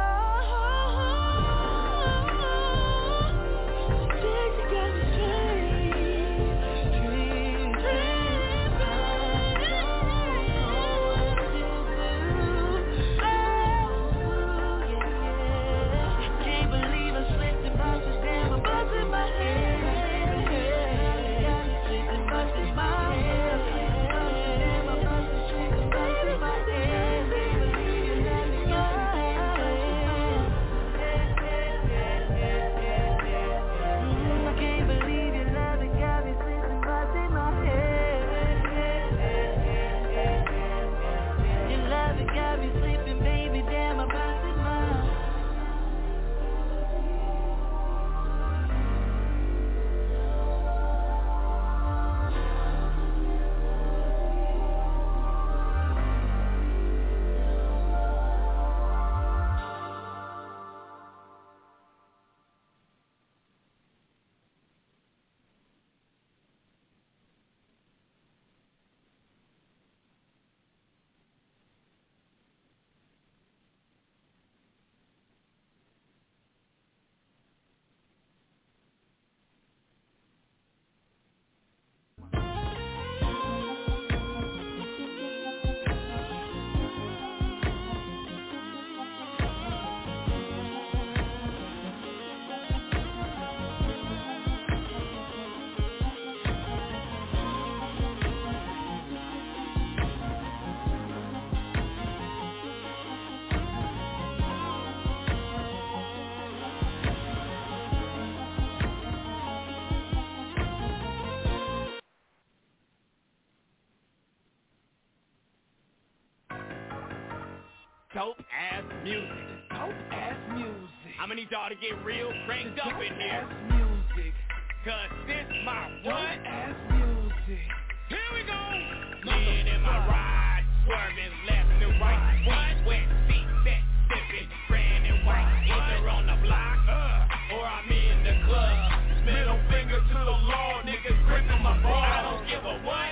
dope ass music. Dope ass music. I'ma need y'all to get real cranked up in here. Dope ass music. Cause this my Dope what? ass music. Here we go. Lean in my ride, swerving left and right. What? Wet seat set, sipping, brand and white. Either on the block, uh, or I'm in the club. Middle finger to the law, niggas gripping my ball. I don't give a what.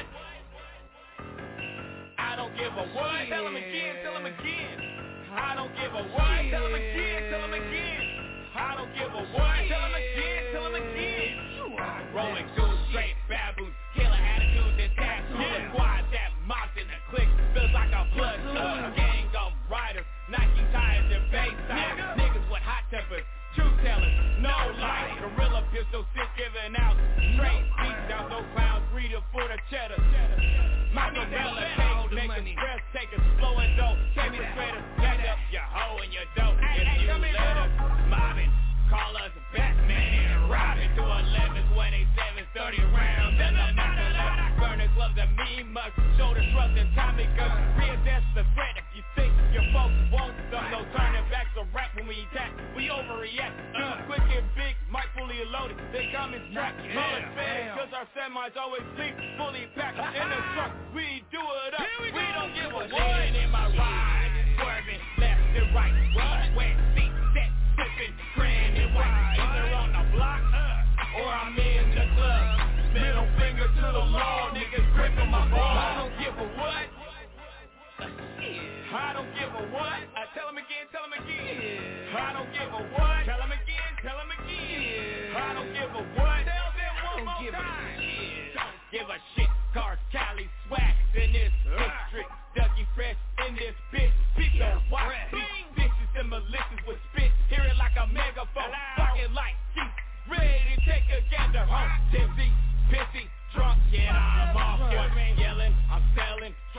I don't give a what. Yeah. Tell him again, tell him again. I don't give a what. Tell him again, tell him again. I don't give a what. Tell him again, tell him again. Rolling goose, straight baboons, killer attitudes and tattoos. Yeah. Squad that mops in the click, feels like a blood uh, gang of riders, Nike tires and bass tires. Niggas with hot tempers, truth tellers, no lies. Gorilla pistol, sit giving out straight beats out those clowns, greeted for the cheddar. Michael Bella, make the stress takers, slow and dope. Take me straight up, back up your hoe and your dope. If you let us mobbing, call us Batman and Robin. Two elevens, twenty-seven, thirty rounds. And the matter burner gloves and mean mugs, shoulder shrugs and Tommy guns. Reassess the threat if you think your folks won't. Some no turning back to rap when we attack. We overreact. Uh, quick and big, mic fully loaded. They come in strapped. Mullet fed, cause our semis always sleep fully packed in the truck. We do it up. We, we don't give a what. In my ride, swerving left and right. What? Wet seat set, sipping, grand and white. Either on the block, uh, or I'm in the club. Middle finger to the law, niggas gripping my ball. I don't give a what. I don't give a what. I tell him again, tell him again. I don't give a what. Tell him again, tell him again. I don't give a what. Tell them one more time. Don't give a shit. Cars, Cali, swag in this district. Dougie Fresh in this bitch. Bitch, watch these bitches and malicious with spit. Hear it like a megaphone. Fucking like sheep. Ready to take a gander home. Tipsy, pissy, drunk. Yeah, I'm off. Yelling, I'm selling.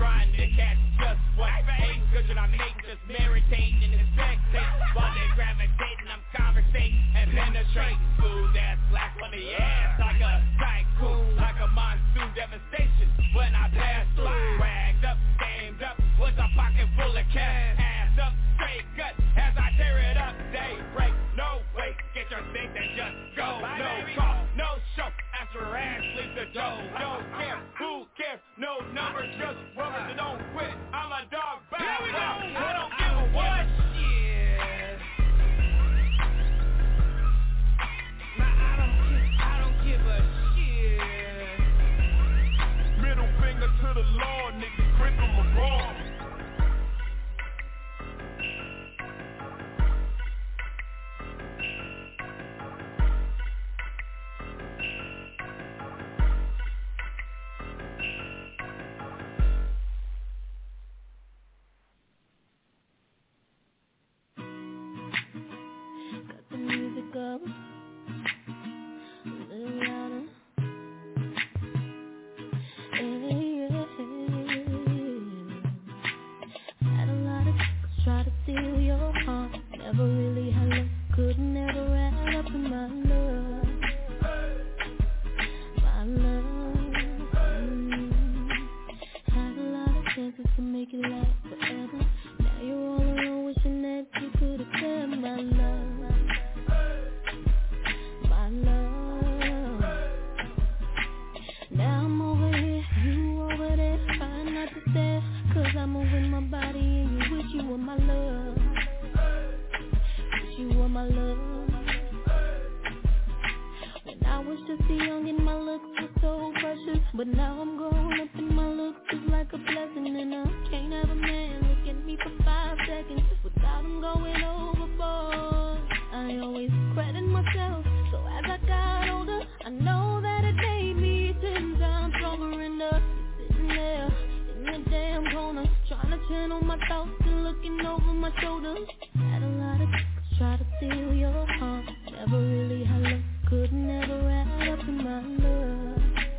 like a blessing, and I can't have a man look at me for five seconds without him going overboard. I always credit myself, so as I got older, I know that it made me ten times stronger. And up, sitting there in the damn corner, trying to channel my thoughts and looking over my shoulder. Had a lot of tricks, try to steal your heart. Never really had luck, could never add up in my love.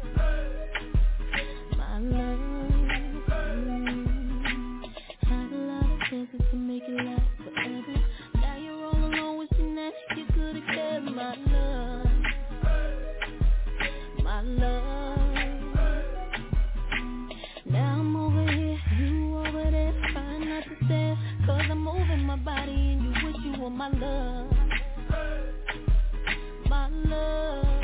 My love. Mm. Had a lot of chances to make it last forever. Now you're all alone, wishing that you could've kept my love. My love. Now I'm over here, you over there, trying not to stare, cause I'm moving my body and you wish you were my love. My love.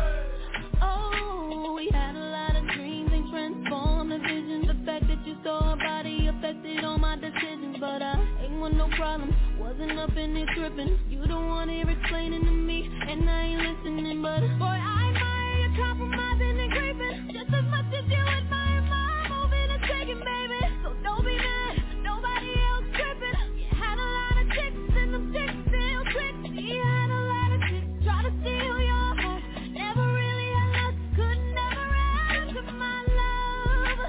Oh, we had a lot of dreams and transformed the vision. The fact that you saw a body affected all my decisions, but I ain't want no problems, wasn't up in it tripping. You don't want to explaining to me, and I ain't listening, but boy, I admire your compromising and creeping just as much as you admire my moving and shaking, baby. So don't be mad, nobody else tripping. You had a lot of chicks and them chicks still tricks. You had a lot of chicks try to steal your heart. Never really had luck, could never add up to my love.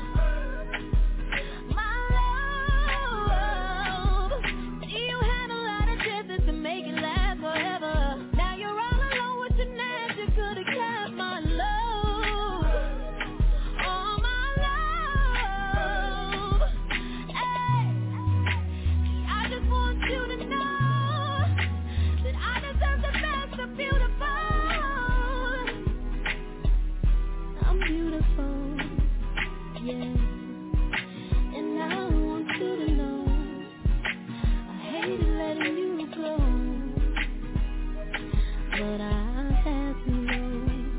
My love. You had a lot of chances to make it last forever. Now you're all alone with your nads, you could've kept my love. Oh, my love. Hey, I just want you to know that I deserve the best, the beautiful. I'm beautiful, yeah. And I want you to know I hated letting you go, but I had to know.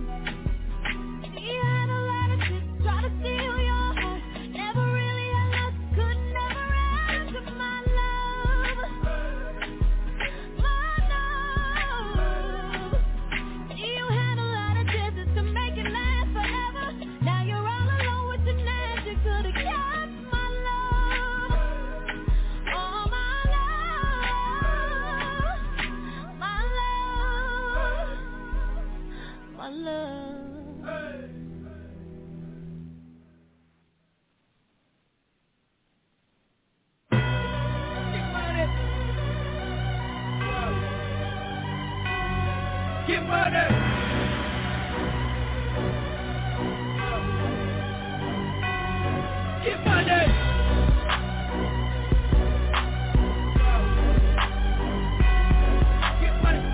You had a lot of chicks try to steal your heart. Never really had luck, could never add up to my love. My love. You had a lot of chances to make it last forever. Now you're all alone with your nads, you could've kept my love. Oh, my love. My love. My love. Get money. Get money. Get money.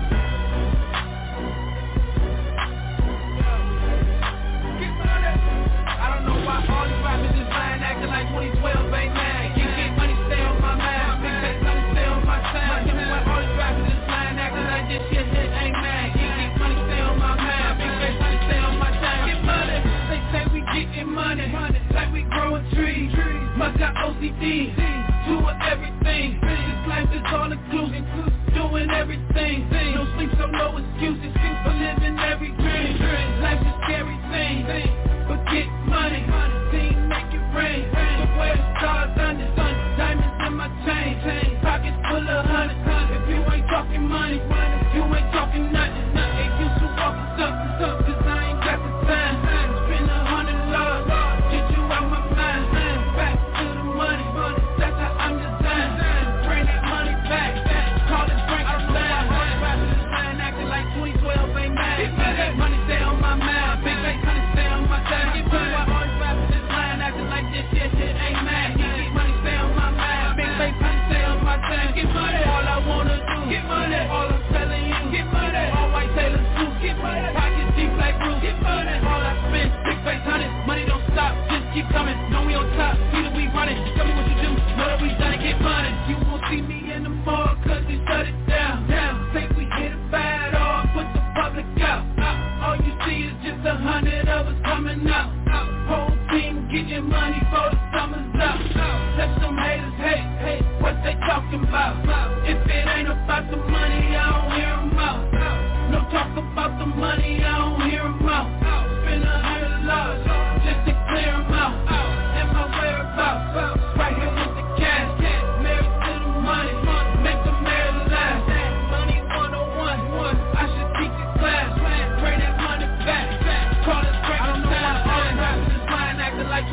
Get money. I don't know why all these rappers is lying, acting like twenty twelve ain't mad. Get get money, stay on my mind. Big fat money, stay on my time. Give me why all these rappers is lying, acting like this shit shit ain't mad. Get get money, stay on my mind. Big fat money, stay on my time. Get money. They say we getting money, like we growing trees. Must got O C D, doing everything. This life is all inclusive, doing everything. No sleep, so no excuses for living every dream. Life's a scary thing, but get money. Team make it rain. So where the stars under, diamonds in my chain. Pockets full of hundreds. If you ain't talking money, you ain't talking nothing. Ain't used to walk with something, cause I ain't got the time. Spend a hundred dollars, get you out my mind. Back to the money, that's how I'm designed. Bring that money back, call it break the line. Rappers is lying, acting like twenty twelve ain't mad. Money stay on my mind, big fake money stay on my time. Get money while all these rappers is lying, acting like this shit shit ain't mad. Get money stay on my mind, big fake money stay on my time. Get money, all I wanna do, get money, all I'm telling you, get money. All white Taylor suits, get money. Pockets deep like roots, get money. All I spend, big face hundred, money don't stop, just keep coming. Know we on top, see that we running. Tell me what you do, know that we trying to get money. You won't see me in the mall, cause we shut it down. Down, think we hit it bad, all put the public out. All you see is just a hundred of us coming out. Whole team getting money for the summer's out. Let some haters hate, hate what they talking about. If it ain't about the money, I don't hear 'em out. No talk about the money, I don't hear 'em out. Spend a hundred dollars just to clear 'em out. And my way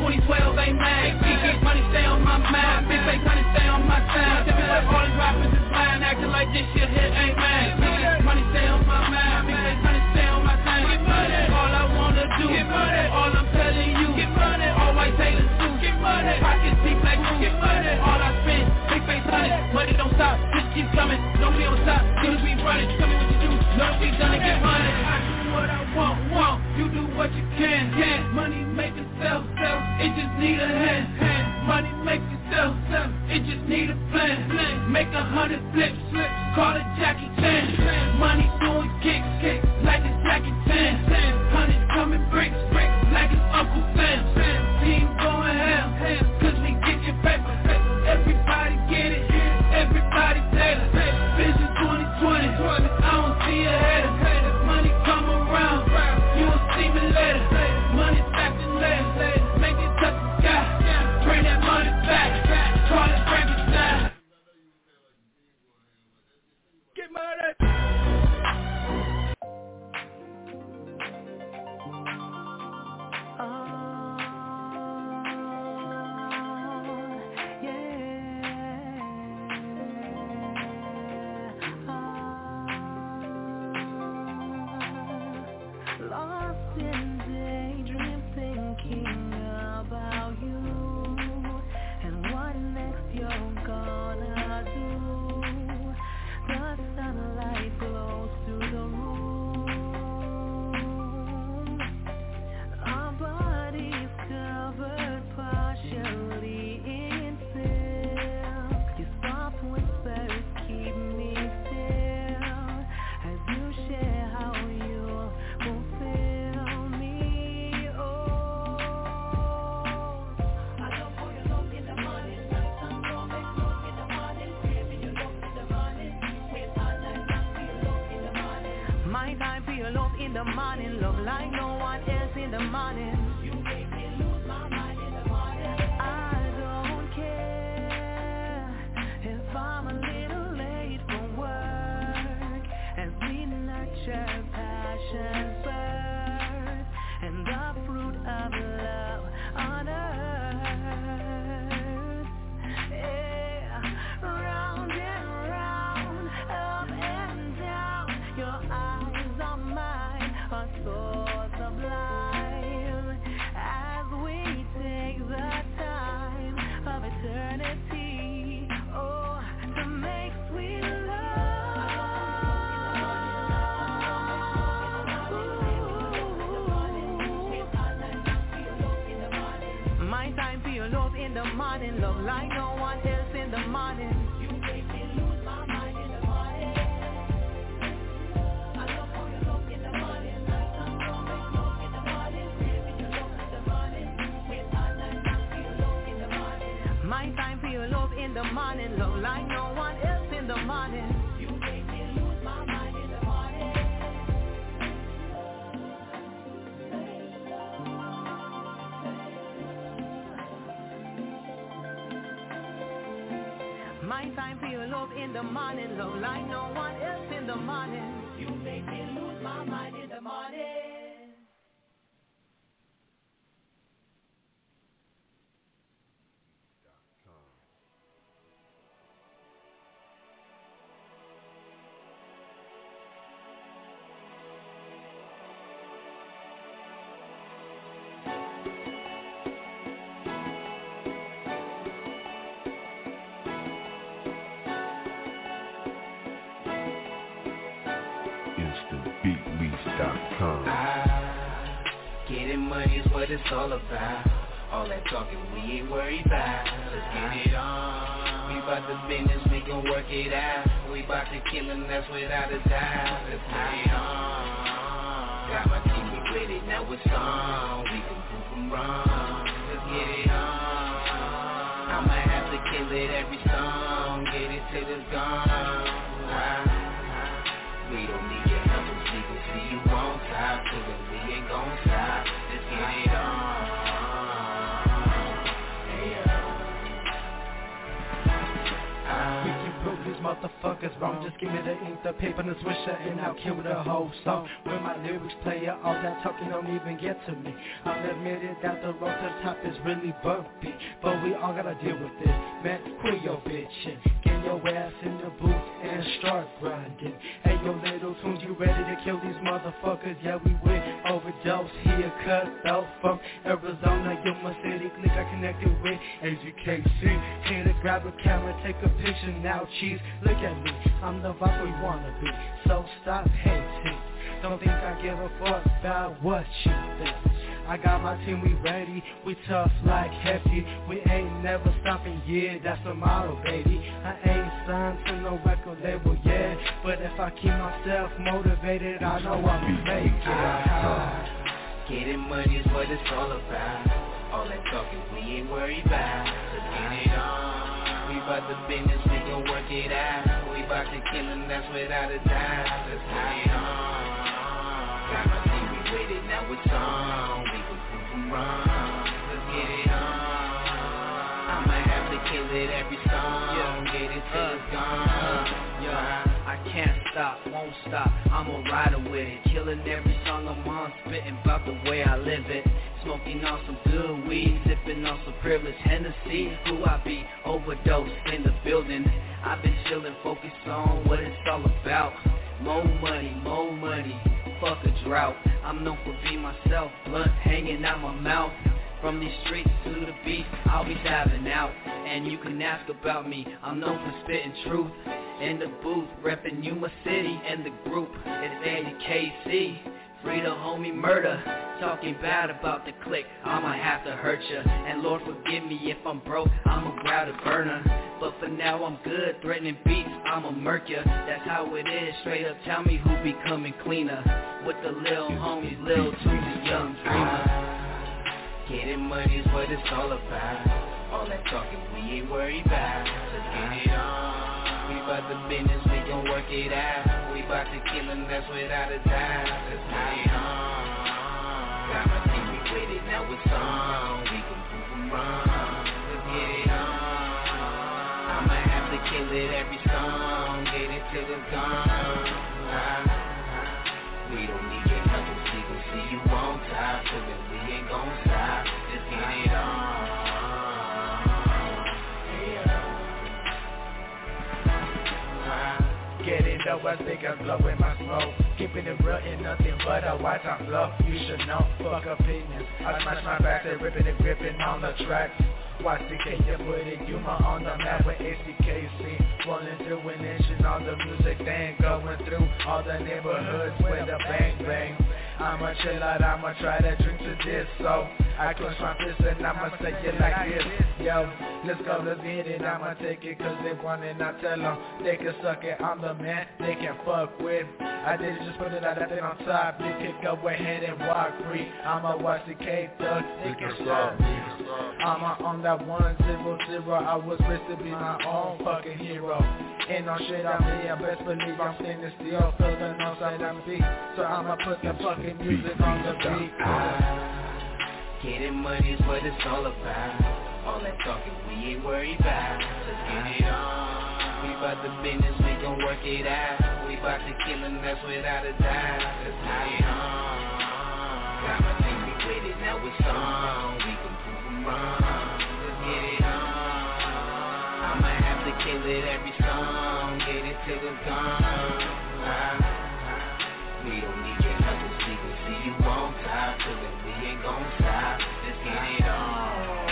twenty twelve, amen. Big big money stay on my mind. Big big money stay on my time. Tell me what all these rappers is lying, acting like this shit here ain't mine. Big big money stay on my mind. Big big money stay on my time. Get money. All I wanna do. Get money. All I'm telling you. Get money. All white Taylor suit. Get money. Pockets deep like you. Get money. All I spend. Big face honey. Money don't stop. Just keep coming. Don't be on top. Soon as we running. Tell me what you do. Know we done to get money. I do what I want. Want. You do what you can. Can. Money make itself. Self. It just need a hand. Hand. Money make itself. Self. It just need a plan. Plan. Make a hundred flips. Flip. Call it Jackie Chan. Money doing kicks. Kicks. Like it's Jackie Chan. Hundreds coming bricks. Bricks. Like it's Uncle Sam. Sam. Team going ham. Ham. Cause we get your paper. Everybody get it. Everybody Taylor. Vision twenty twenty. I don't see a header. If money come around, you'll see me later. Money stacked and later. Make it touch the sky. Bring that money back. Call it Frankenstein. Get money. Getting money is what it's all about. All that talking we ain't worried about. Let's get it on. We bout the business, we gon' work it out. We bout to kill him, that's without a doubt. Let's get it on. Got my team with it, now it's on. We can prove them wrong. Let's get it on. I'ma have to kill it every song. Get it till it's gone. We don't need your help, we gon' see you on top. Cause we ain't gon' stop. Let's get it on. We can blow this motherfuckers wrong. Just give me the ink, the paper, and the swisher, and I'll kill the whole song. When my lyrics play out, all that talking don't even get to me. I'll admit it that the road to the top is really bumpy, but we all gotta deal with this. Man, quit your bitchin', get your ass in the booth and start grinding. Hey, yo, little tunes, you ready to kill these motherfuckers? Yeah, we went overdose here, cut out from Arizona, you my city, click I connected with A G K C. Here to grab a camera, take a picture now, cheese. Look at me, I'm the vibe we wanna be, so stop hating. Don't think I give a fuck about what you think. I got my team, we ready, we tough like hefty. We ain't never stopping, yeah, that's the motto, baby. I ain't signed to no record label, yeah, but if I keep myself motivated, I know I'll make it. Ah, getting money is what it's all about. All that talking, we ain't worried about. Let's get it on. We bout the business, we gon' work it out. We bout to kill him, that's without a doubt. Let's get it on. Got my team, we with it, now it's on. We gon' prove them wrong. Let's get it on. I'ma have to kill it every song. Yeah. Get it till it's gone. Yeah. I can't stop, won't stop, I'm a rider with it. Killing every song I'm on, spitting about the way I live it. Smoking on some good weed, sipping on some privileged Hennessy. Who I be, overdose in the building. I've been chilling, focused on what it's all about. More money, more money, fuck a drought. I'm known for being myself, blunt hanging out my mouth. From these streets to the beat, I'll be diving out. And you can ask about me, I'm known for spitting truth. In the booth, reppin' Yuma City and the group, it's A G K C. Free the homie murder, talking bad about the clique, I'ma have to hurt ya. And Lord forgive me if I'm broke, I'ma grab a burner. But for now I'm good, threatening beats, I'ma murk ya. That's how it is, straight up tell me who be coming cleaner. With the lil homies, lil to the young dreamer. Getting money is what it's all about. All that talking, we ain't worried about. Let's get it on. We bout the business, we gon' work it out. We bout to kill him, that's without a doubt. Let's get it on. Got my team, we with it, now it's on. We gon' prove them wrong. Let's get it on. I'ma have to kill it every song. Get it till it's gone. We don't need your help, we gon' see you on top. So that we ain't gon' stop. Let's get it on. Getting dope, I think I'm blowing my smoke. Keeping it real and nothing but a white top flow. You should know, fuck opinions. I smash my back, they ripping and gripping on the tracks. Watch the K, you put it, Yuma on the map with A C K C. Rolling through an inch and all the music they ain't going through. All the neighborhoods with a bang bang. I'ma chill out, I'ma try to drink to this. So I clench my fist and I'ma say it like this. Yo, let's go, let's get it, I'ma take it cause they want it, I tell them they can suck it, I'm the man they can fuck with. I didn't just put it out there on top, you can go ahead and walk free. I'ma watch the K thug, they can stop me. I'ma on that one zero zero, I was raised to be my own fucking hero. Ain't no shit on me, I best believe I'm standing still, feel the notes that I'm beat. So I'ma put the fucking music on the beat. Getting money is what it's all about. All that talking, we ain't worried about. Let's get it on. We bout the business, we gon' work it out. We bout to kill him, that's without a doubt. Let's get it on. Got my team, we with it, now it's on. We gon' prove them wrong. Let's get it on. I'ma have to kill it every song. Get it till it's gone. We don't need your help, we gon' see you on top. So that we ain't gon' stop. Let's get it on.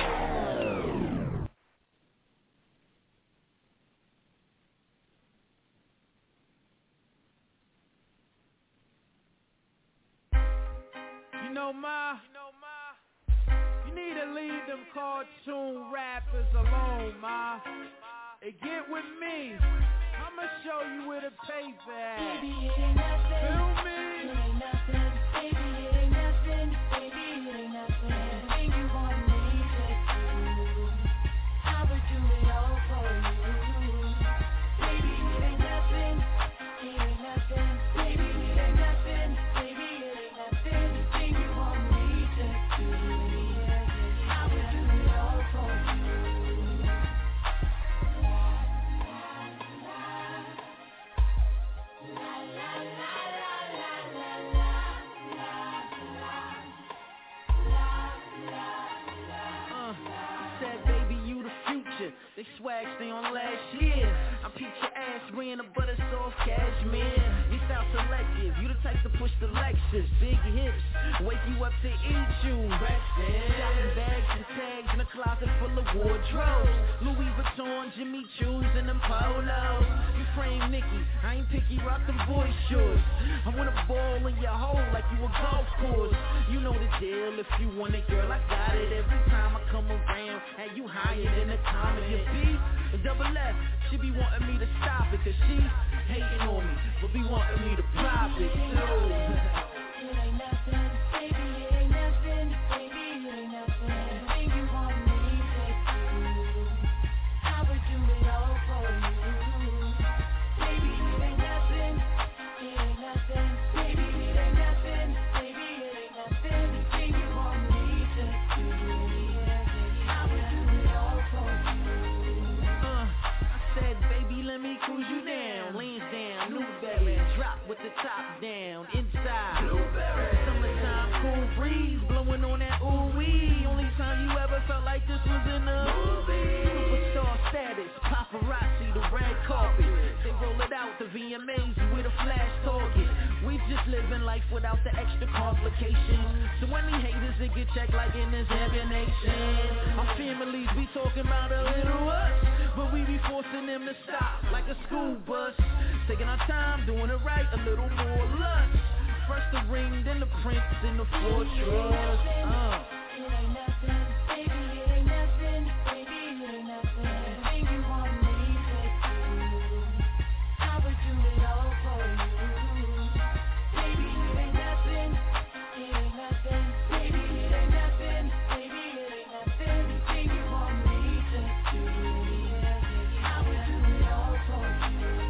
You know, Ma, you need to leave them cartoon rappers alone, Ma. Hey, get with me. I'ma show you where the paper at. Baby, it ain't nothing. Feel me? It ain't nothing. Baby, it ain't nothing. Baby, it ain't nothing. Anything you want me to do, I would do it all for you. Baby, it ain't nothing. It ain't nothing. Baby, it ain't nothing. Baby, it ain't nothing. Anything you want me to do, I would do it all for you. they swag stay on last year. I peeped your ass, wearing a butter soft cashmere. You style selective, you the type to push the Lexus. Big hips, wake you up to eat you. Shopping bags and tags in a closet full of wardrobes. Louis Vuitton, Jimmy Choos, and them polos. You frame Nicki, I ain't picky, rock them boy shorts. I wanna ball in your hole like you a golf course. You know the deal, if you want it, girl, I got it. Every time I come around, and you higher than the time of your beat. The double F, she be wanting me to stop it, cause she hating on me, but be wanting me to pop it too. It ain't nothing, baby, it ain't nothing, baby, it ain't nothing. Think you want me to do, I would do it all for you. Baby, it ain't nothing, it ain't nothing, baby, it ain't nothing, baby, it ain't nothing. Think you want me to do, I would do it all for you. Uh, I said, baby, let me cruise you down, leans down, Newberry, drop with the top down, inside. Blueberry. Summertime, cool breeze, blowing on that ooh-wee. Only time you ever felt like this was in a movie. Superstar status, paparazzi, the red carpet. They roll it out, the V M As with a flash target. We just living life without the extra complications. So any haters, they get checked like in this nation. Our families be talking about a little us, but we be forcing them to stop like a school bus. Taking our time, doing it right, a little more lust. First the ring, then the prince, then the fortress. Uh. It ain't nothing, baby, it ain't nothing, baby, it ain't nothing. Think you want me to do, I would do it all for you. Baby, it ain't nothing, it ain't nothing, baby, it ain't nothing, baby, it ain't nothing. Think you want me to do, I would do it all for you.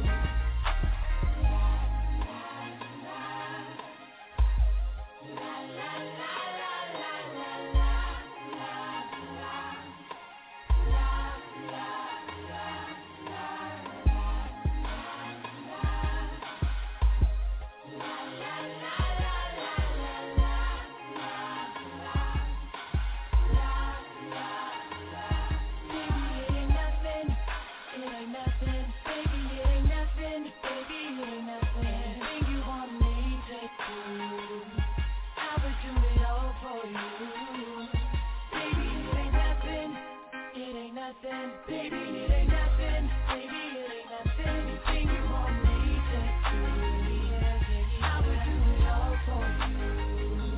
Baby, it ain't nothing, baby, it ain't nothing. Anything you want me to do, I would do it all for you.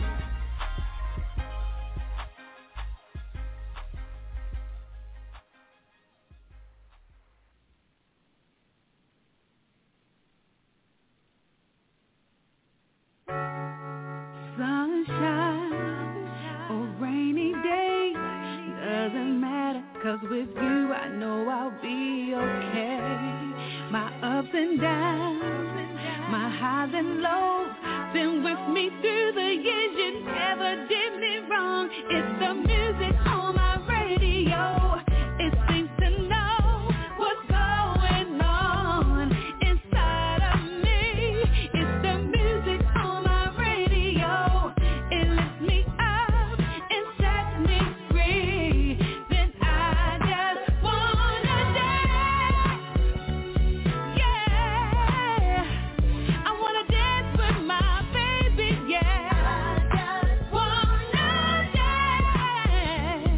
Sunshine or rainy day, doesn't matter, 'cause with you I know I'll be okay. My ups and downs, my highs and lows, been with me through the years, you never did me wrong. It's the music on my radio, it seems to know what's going on inside of me. It's the music on my radio, it lifts me up and sets me free. Then I just wanna dance, yeah, I wanna dance with my baby, yeah, I just wanna dance.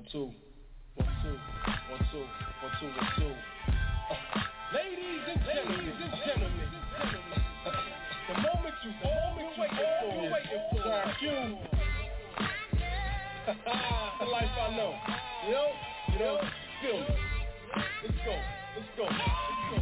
One, two, one, two, one, two, one, two, one, two. Uh, ladies and gentlemen, and gentlemen, the moment you, the moment you waiting for, waiting for, John Q. The life I know, you know, you know, feel me. Let's go, let's go, let's go.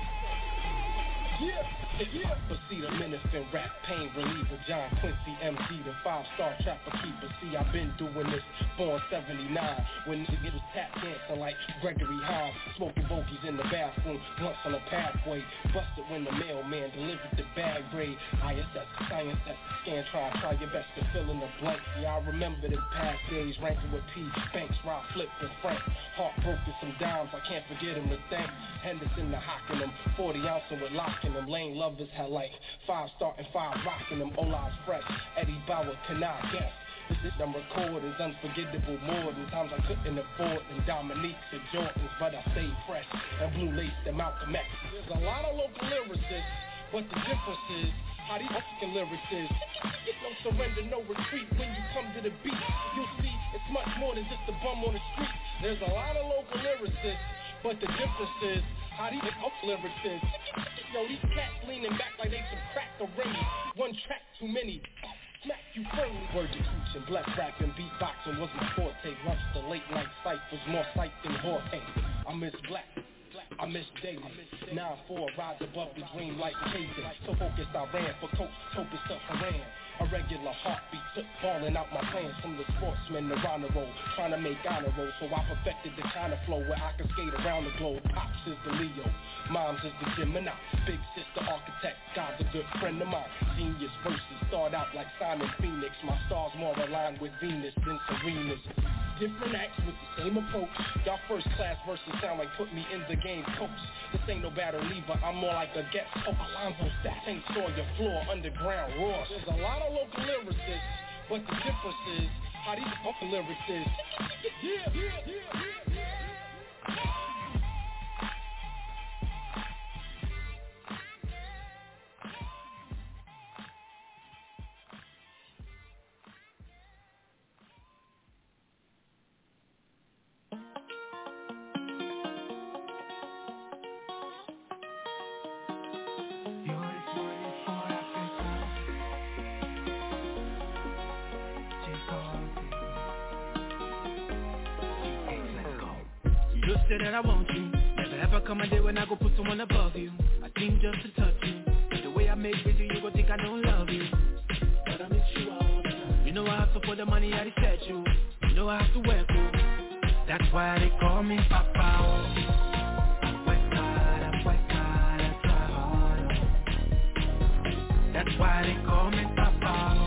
Yeah. Yeah. Proceed a menacing rap pain reliever, John Quincy M D, the five-star trapper keeper. See, I've been doing this, born seventy-nine, when niggas was tap dancing like Gregory Hines, smoking bogeys in the bathroom, blunts on the pathway, busted when the mailman delivered the bag grade. I S S, science, that's the scan, try, try your best to fill in the blanks. Yeah, I remember the past days, ranking with P, Banks, Rob, Flip, and Frank. Heartbroken, some dimes, I can't forget him to thank. Henderson, the hocking them, forty ounce with locking them, Lane Lovers had like five starting five rocking them, Ola's fresh, Eddie Bauer cannot guess. This is them recordings, unforgettable more than times I couldn't afford them Dominiques and Jordans, but I stayed fresh and blue laced them out the Max. There's a lot of local lyricists, but the difference is how these fucking lyrics is. No surrender, no retreat. When you come to the beat, you'll see it's much more than just a bum on the street. There's a lot of local lyricists, but the difference is how these up lyrics is. Yo, these cats leaning back like they some crack already. One track too many. Smack you firmly. Word to Cooch and Bless rapping, beatboxing was my forte. Lunch the late night sight was more sight than Jorge. I miss Black, I miss Daily. nine four rise above the dream like K J. So focused I ran for Coach, Topus to Haran. A regular heartbeat took falling out my plans from the sportsman to honor roll, trying to make honor roll. So I perfected the kind of flow where I can skate around the globe. Pops is the Leo, Moms is the Gemini, big sister architect, God's a good friend of mine. Genius verses start out like Simon Phoenix. My stars more aligned with Venus than Serena's. Different acts with the same approach. Y'all first class verses sound like put me in the game coach. This ain't no battle lever, I'm more like a guest coach. Alonzo Stats ain't Sawyer floor, underground raw. There's a lot of local lyricists, but the difference is how these fucking lyrics is. Yeah, yeah, yeah, yeah, yeah. That I want you. Never ever come a day when I go put someone above you. I think just to touch you. But the way I make with you, you gon' think I don't love you. But I miss you all the time. You know I have to put the money I set you. You know I have to wear cool. That's why they call me Papa. I work hard, I work hard, I try harder. That's why they call me Papa.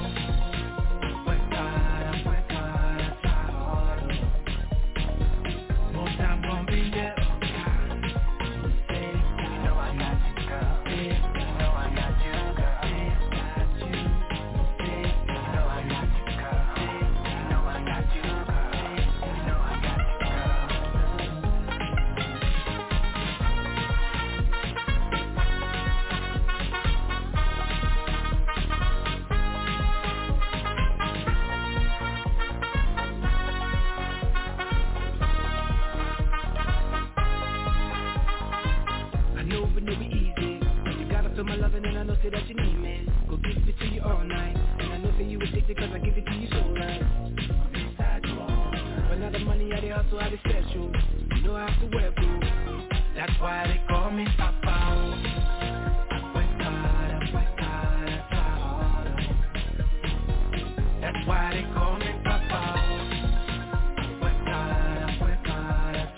That you need me, go give it to you all night. And I know that you addicted cause I give it to you so right. I'm inside you all night. But now the money I dey hustle, I dey special. You know I have to wear blue. That's why they call me Papa. I work hard, I work hard, I try harder. That's why they call me Papa. I work hard, I work hard, I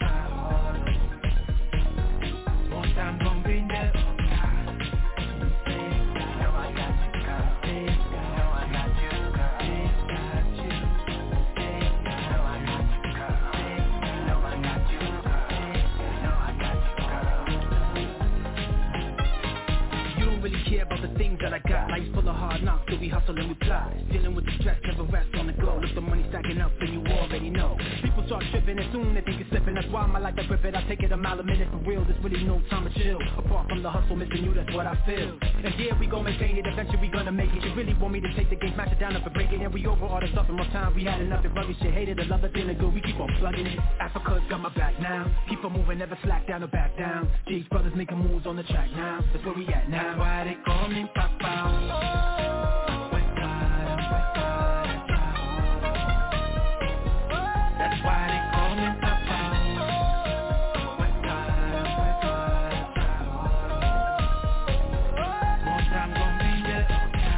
try harder. More time gon' be there. Life's full of hard knocks, so we hustle and we fly. Dealing with the stress, never rest on the go. If the money stacking up, then you already know. People start tripping as soon they think it's slipping up That's why my life I grip it, I take it a mile a minute for real. There's really no time to chill. Apart from the hustle, missing you, that's what I feel. And yeah, we gon' maintain it, eventually we gonna make it. You really want me to take the game, smash it down, up and break it. And we over all the stuff in more time, we had enough of rugged shit. Hated, another feeling good, we keep on plugging it. Africa's got my back now. Keep on moving, never slack down or back down. G's brothers making moves on the track now. That's where we at now. That's why they call me Papa. That's why they call me Papa. One time gonna be there.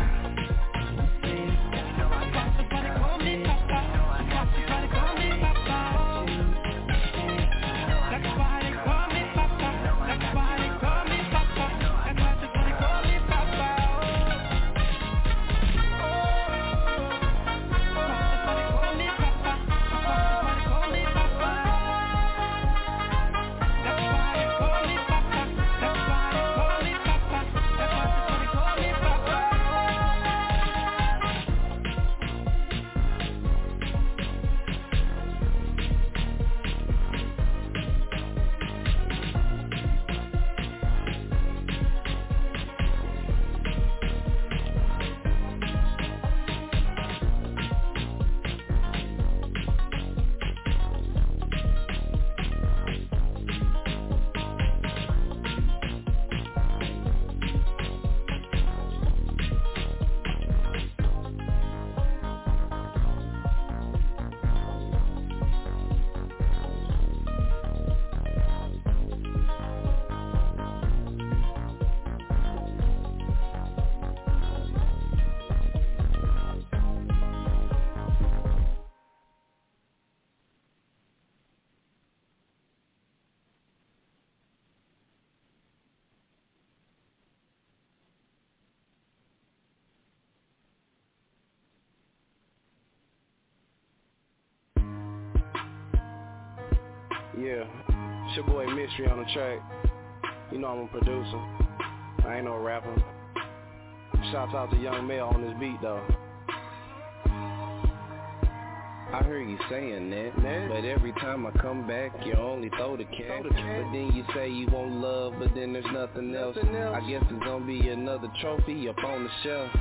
Somebody call me Papa. Somebody call me Papa. That's why they call me Papa. That's why they call me Papa. That's why somebody call me Papa. Yeah, it's your boy Mystery on the track. You know I'm a producer. I ain't no rapper. Shouts out to Young Mel on this beat though. I heard you saying that, that, but every time I come back, you only throw the cat. But then you say you want love, but then there's nothing else. nothing else. I guess it's gonna be another trophy up on the shelf.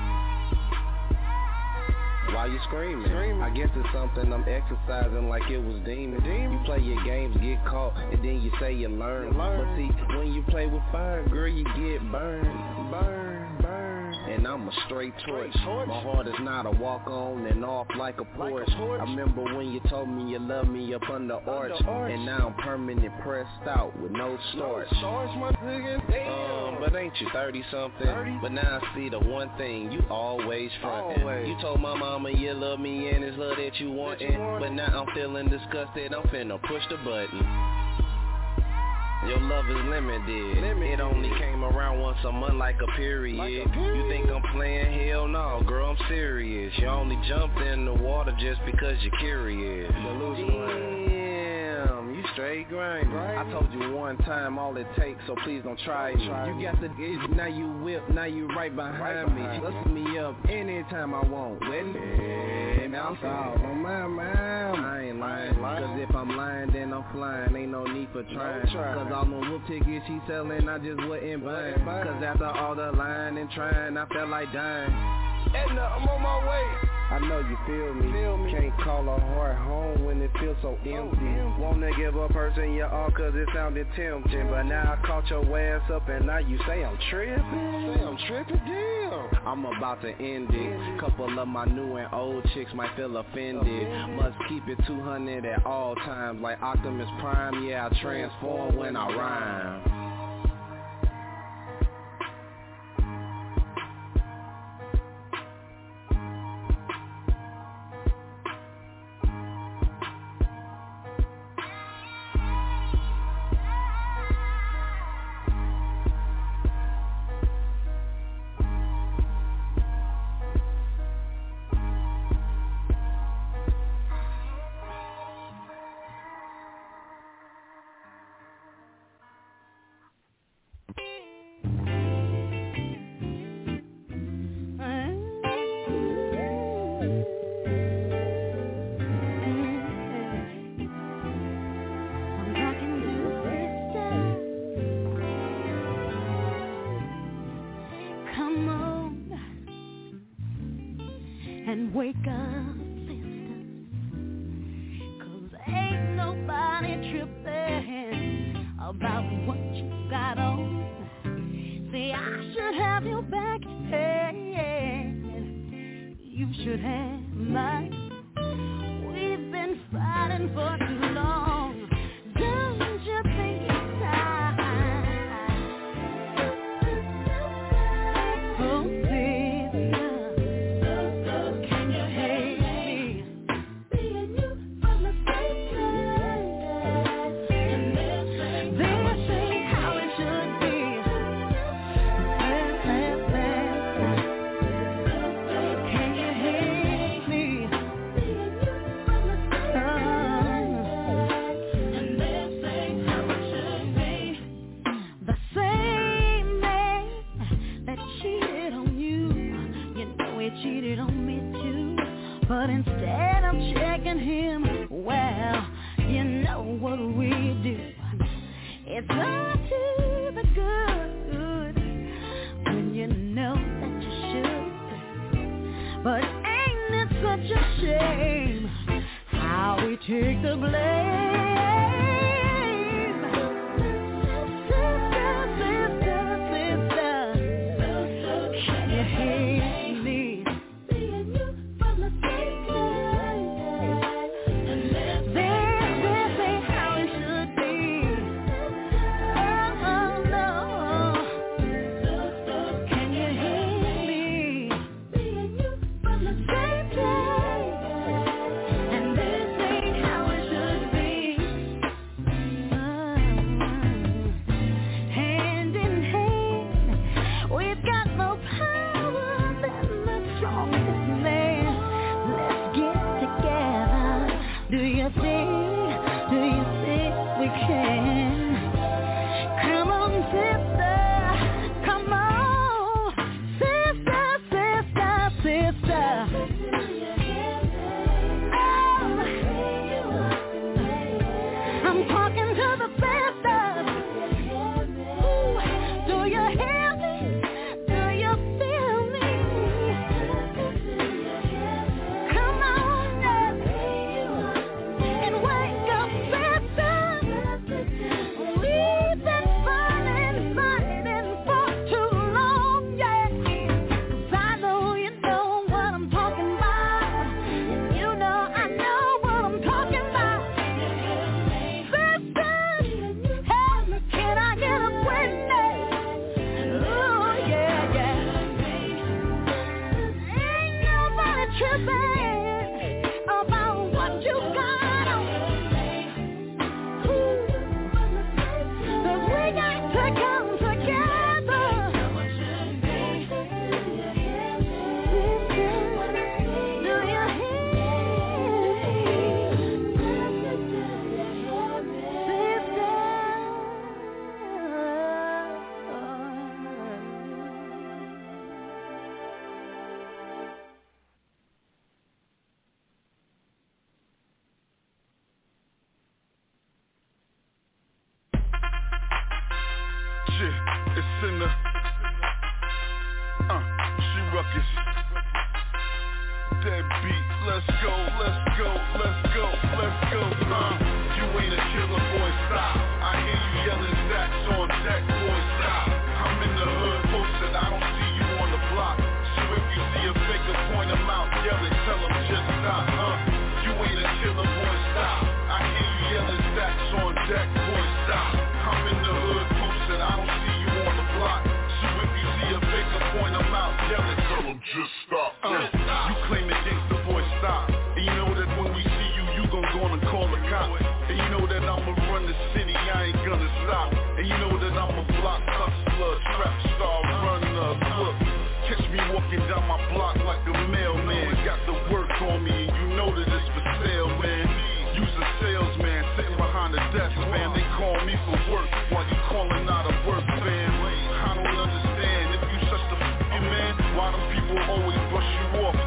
Why you screaming? screaming? I guess it's something I'm exercising like it was demon. demon. You play your games, get caught, and then you say you learn. you learn. But see, when you play with fire, girl, you get burned. Burn, burn. And I'm a straight torch. torch. My heart is not a walk on and off like a Porsche. Like I remember when you told me you love me up under arch, arch. And now I'm permanent pressed out with no starch. No starch, my nigga. Um, but ain't you thirty something? thirty? But now I see the one thing you always frontin'. Always. You told my mama you love me and it's love that you wantin'. Want. But now I'm feeling disgusted. I'm finna push the button. Your love is limited. limited. It only came around once a month like a period. Like a period. You think I'm playing? Hell no, girl, I'm serious. You only jumped in the water just because you're curious. Damn, you straight grind. Right. I told you one time all it takes, so please don't try me. You got the itch, now you whip, now you right behind, right behind me. Lift me up anytime I want. With me, I'm sorry. On my mind, I ain't lying. Cause if I'm lying, then I'm flying. Ain't no need for trying. Cause all them whoop tickets she selling, I just wouldn't buy. Cause after all the lying and trying, I felt like dying. Edna, I'm on my way. I know you feel me. feel me. Can't call a heart home when it feels so empty. Oh, wanna give a person your all cause it sounded tempting. But now I caught your ass up and now you say I'm tripping. Say I'm tripping, damn. I'm about to end it. Couple of my new and old chicks might feel offended. Must keep it two hundred at all times. Like Optimus Prime, yeah, I transform when I rhyme. wake up, sister, 'cause ain't nobody tripping about what you got on. See, I should have your back, hey, you should have mine. We've been fighting for too long. Don't you think it's time? Oh, sister, can you hate me? Being you from the same time. This ain't how it should be. Can you hate me? The same man that cheated on you, you know he cheated on me too. But instead of checking him, well, you know what we do. It's all to the good when you know that you should. But ain't it such a shame how we take the blame? Sister, sister, sister, can you hate me? Being you from the same time. This, this ain't how it should be. Oh, oh, no. Can you hate me? Being you from the same time. And this ain't how it should be. Oh. Hand in hand, we've got more power than the strongest man. Let's get together. Do you think, do you think we can? Come on, sister, come on. Sister, sister, sister. Oh, I'm talking to the sisters. Ooh, do you hear me? Do you feel me? Come on, and wake up, sisters. We've been fighting, fighting for too long, yeah. 'Cause I know you know what I'm talking about. You know I know what I'm talking about. Sisters, hey, can I get a witness? Oh, yeah, yeah. Ain't nobody tripping about what you got on. Ooh. 'Cause we got to come together. Do you hear Shit, it's in the uh, she ruckus. Deadbeat, let's go, let's go, let's go, let's go. Uh, you ain't a killer, boy, stop. I hear you yelling stacks on deck, boy, stop. I'm in the hood posted, I don't see you on the block. So if you see a faker, point him out, yell it, tell him just stop. Uh, you ain't a killer, boy, stop. I hear you yelling stacks on deck, boy, stop. I'm in the hood posted, I don't see you on the block. So if you see a faker, point him out, yell it, tell him just stop. Uh, you claiming gangsta, boy, stop. And you know that when we see you, you gon' go and call the cops. And you know that I'ma run the city, I ain't gonna stop. And you know that I'm a block hustler, trap star, runner, look. Catch me walking down my block like a mailman. Got the work on me, and you know that it's for sale, man. Use a salesman, sitting behind the desk, man. They call me for work, while you calling out of work, fam. I don't understand, if you such the f***ing man, why them people always brush you off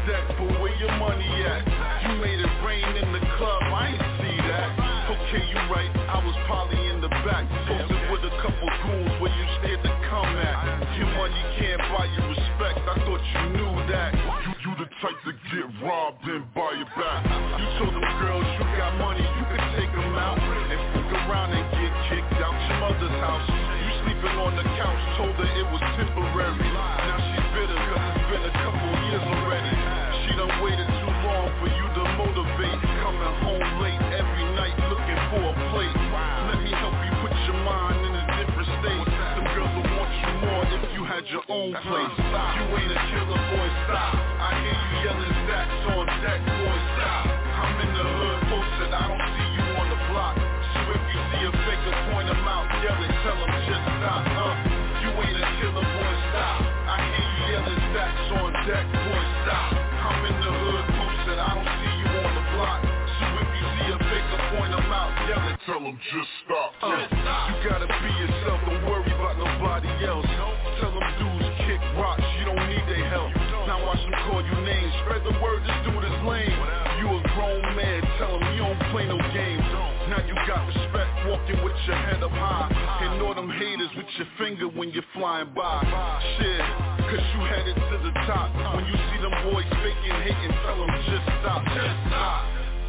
deck, but where your money at? You made it rain in the club, I ain't see that. Okay, you right, I was probably in the back, posted with a couple goons where you scared to come at. Your money can't buy you respect, I thought you knew that. You, you the type to get robbed and buy your back. You told them girls you got money, you could take them out and fuck around and get kicked out your mother's house. You sleeping on the couch, told her it was temporary. Now she's bitter cause it's been a couple years already. She done waited too long for you to motivate. Coming home late every night looking for a plate. Let me help you put your mind in a different state. Some girls will want you more if you had your own place. You ain't a killer, boy, stop. I hear you yelling stacks on deck, boy, stop. I'm in the hood posted, I don't see you on the block. So if you see a faker, point him out, yell it, tell him just stop. Uh, you ain't a killer, boy, stop. I hear you yelling stacks on deck, boy, stop. I'm in the hood posted, I don't see you on the block. So if you see a faker, point him out, yell it, tell him just stop. Uh, you gotta be yourself, don't worry about nobody else. Tell them dudes kick rocks, you don't need their help. Now watch them call you names, spread the word, this dude is lame. You a grown man, tell him you don't play no games. Now you got respect, walking with your head up high. Ignore them haters with your finger when you're flying by. Shit, cause you headed to the top. When you see them boys faking, hating, tell them just stop, just stop.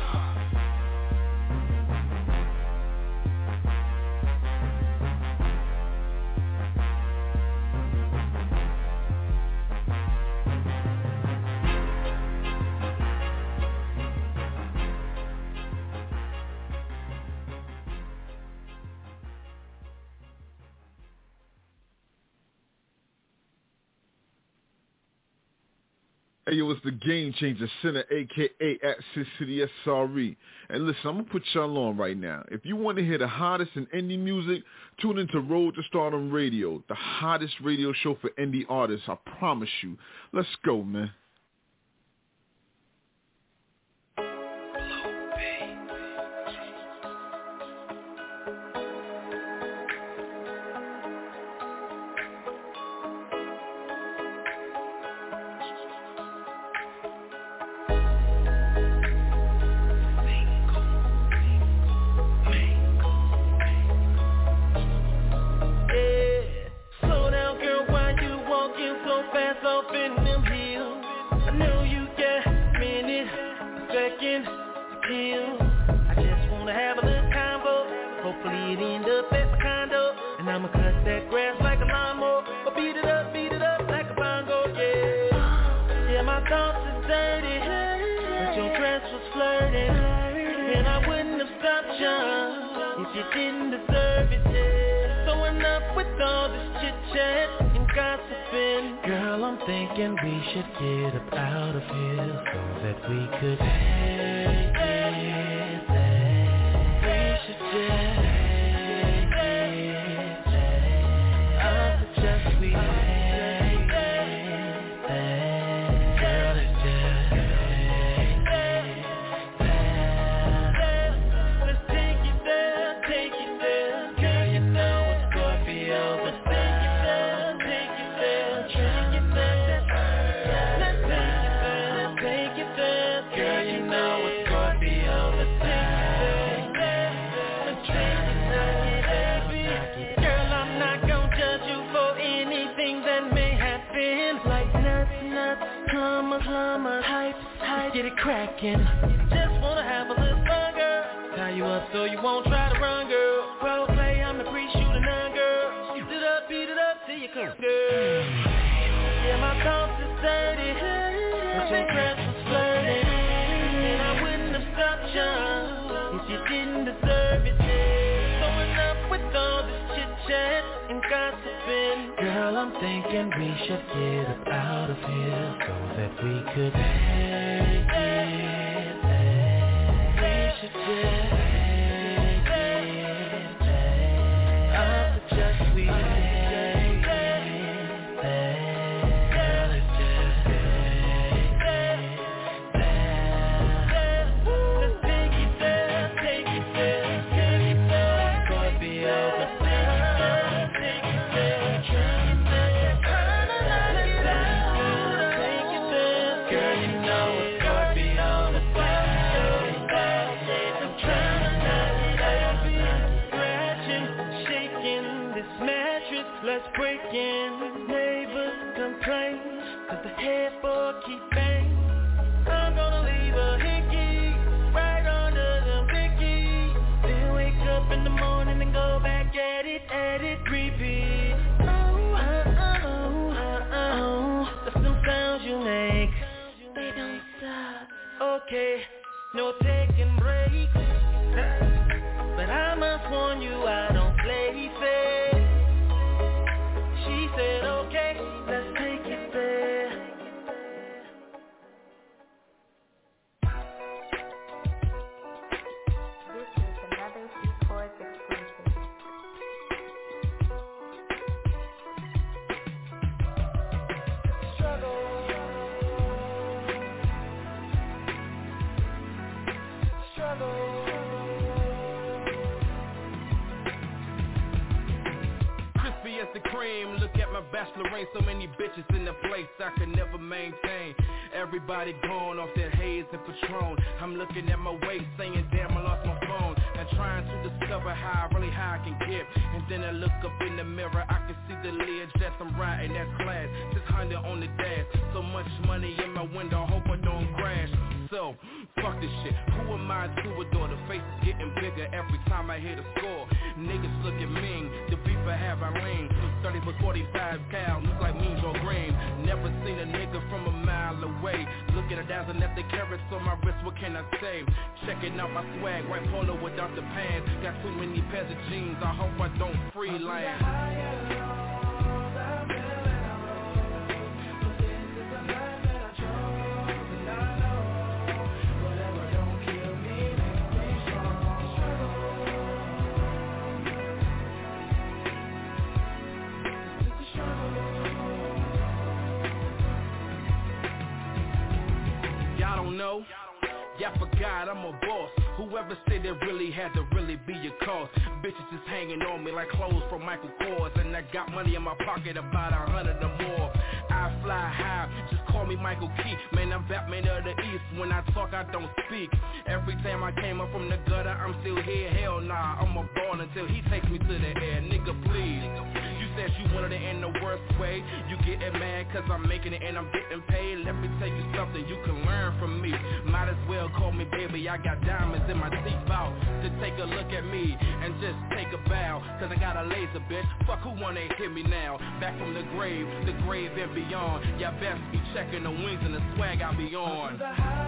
Hey, yo, it's the Game Changer Center, a k a at Sis City S R E. And listen, I'm going to put y'all on right now. If you want to hear the hottest in indie music, tune into Road to Stardom Radio, the hottest radio show for indie artists, I promise you. Let's go, man. Girl, you know it's far beyond the thousand. I'm trying not to scratching, shaking this mattress. Let's break in. Neighbors complain, cause the headboard keep banging. I'm gonna leave a hickey right under the Mickey. Then wake up in the morning and go back at it, at it, repeat. Oh, oh, oh, oh, oh. That's them sounds you make. They don't stop. Okay, no taking breaks. But I must warn you, I don't play fair. She said, okay, let's take it there. This is another G-Chords exclusive. Struggle. Struggle. Crispy as the cream, look at my bachelorette, so many bitches in the place I could never maintain. Everybody gone off that haze and Patron. I'm looking at my waist saying damn I lost my phone. And trying to discover how really high I can get. And then I look up in the mirror, I can see the ledge that I'm riding, that's class. six hundred on the dash, so much money in my window, hope I don't crash. So, fuck this shit, who am I to adore? The face is getting bigger every time I hit a score. Niggas looking mean, the beef I have I lean. thirty for forty-five cal, look like mean or green. Never seen a nigga from a mile away. Look at a dazzling at the carrots on my wrist, what can I say? Checking out my swag, white polo without the pants. Got too many pairs of jeans, I hope I don't freelance. Know? Yeah, I forgot I'm a boss. Whoever said it really had to really be a cause. Bitches just hanging on me like clothes from Michael Kors. And I got money in my pocket, about a hundred or more. I fly high, just call me Michael Key. Man, I'm Batman of the East. When I talk, I don't speak. Every time I came up from the gutter, I'm still here. Hell nah, I'm a ball until he takes me to the air. Nigga, please. You said you wanted it in the worst way. You getting mad cause I'm making it and I'm getting paid. Let me tell you something you can learn from me. Might as well call me baby, I got diamonds in my teeth out. To take a look at me and just take a bow. Cause I got a laser, bitch. Fuck who wanna hit me now. Back from the grave, the grave and beyond. Y'all best be checking the wings and the swag I be on.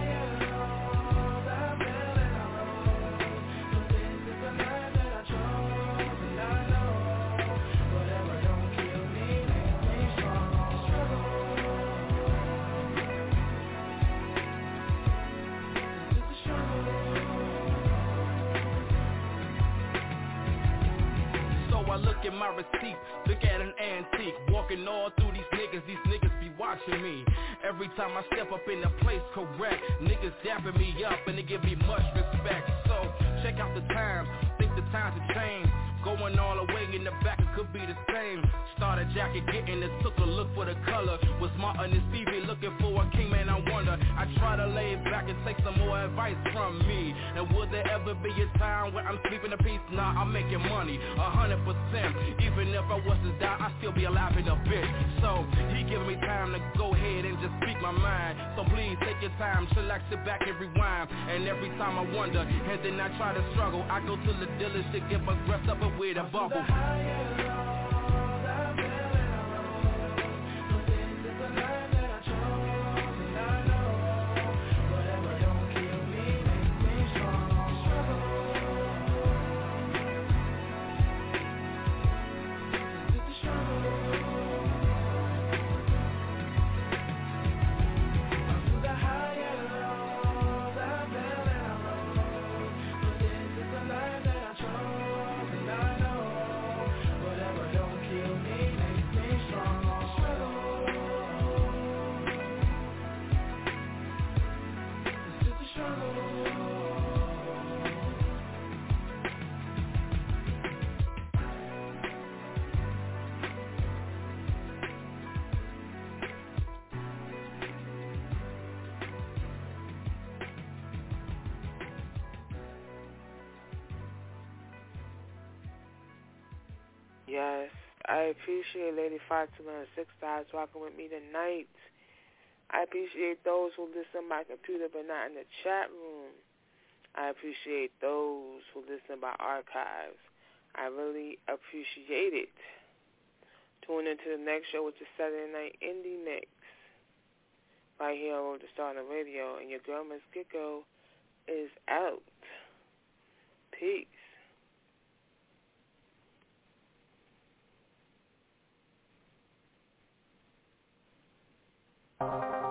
Look at my receipt, look at an antique. Walking all through these niggas, these niggas be watching me. Every time I step up in the place, correct. Niggas dapping me up and they give me much respect. So, check out the times, think the times have changed. Going all the way in the back, it could be the same. Started jacket, getting it, took a look for the color. Was Martin and Stevie looking for a king, man, I wonder. I try to lay back and take some more advice from me. And will there ever be a time where I'm sleeping in peace? Nah, I'm making money, a hundred percent. Even if I was to die, I'd still be alive in a bit. So, he giving me time to go ahead and just speak my mind. So please take your time, chillax, sit back and rewind. And every time I wonder, and then I try to struggle, I go to the dealers to get my dressed up with a bubble. I appreciate Lady Fatima and Six Stars rocking with me tonight. I appreciate those who listen by computer but not in the chat room. I appreciate those who listen by archives. I really appreciate it. Tune into the next show, which is Saturday Night Indie Mix, right here on Road to Stardom Radio. And your girl, Miss Kiko, is out. Peace. Uh...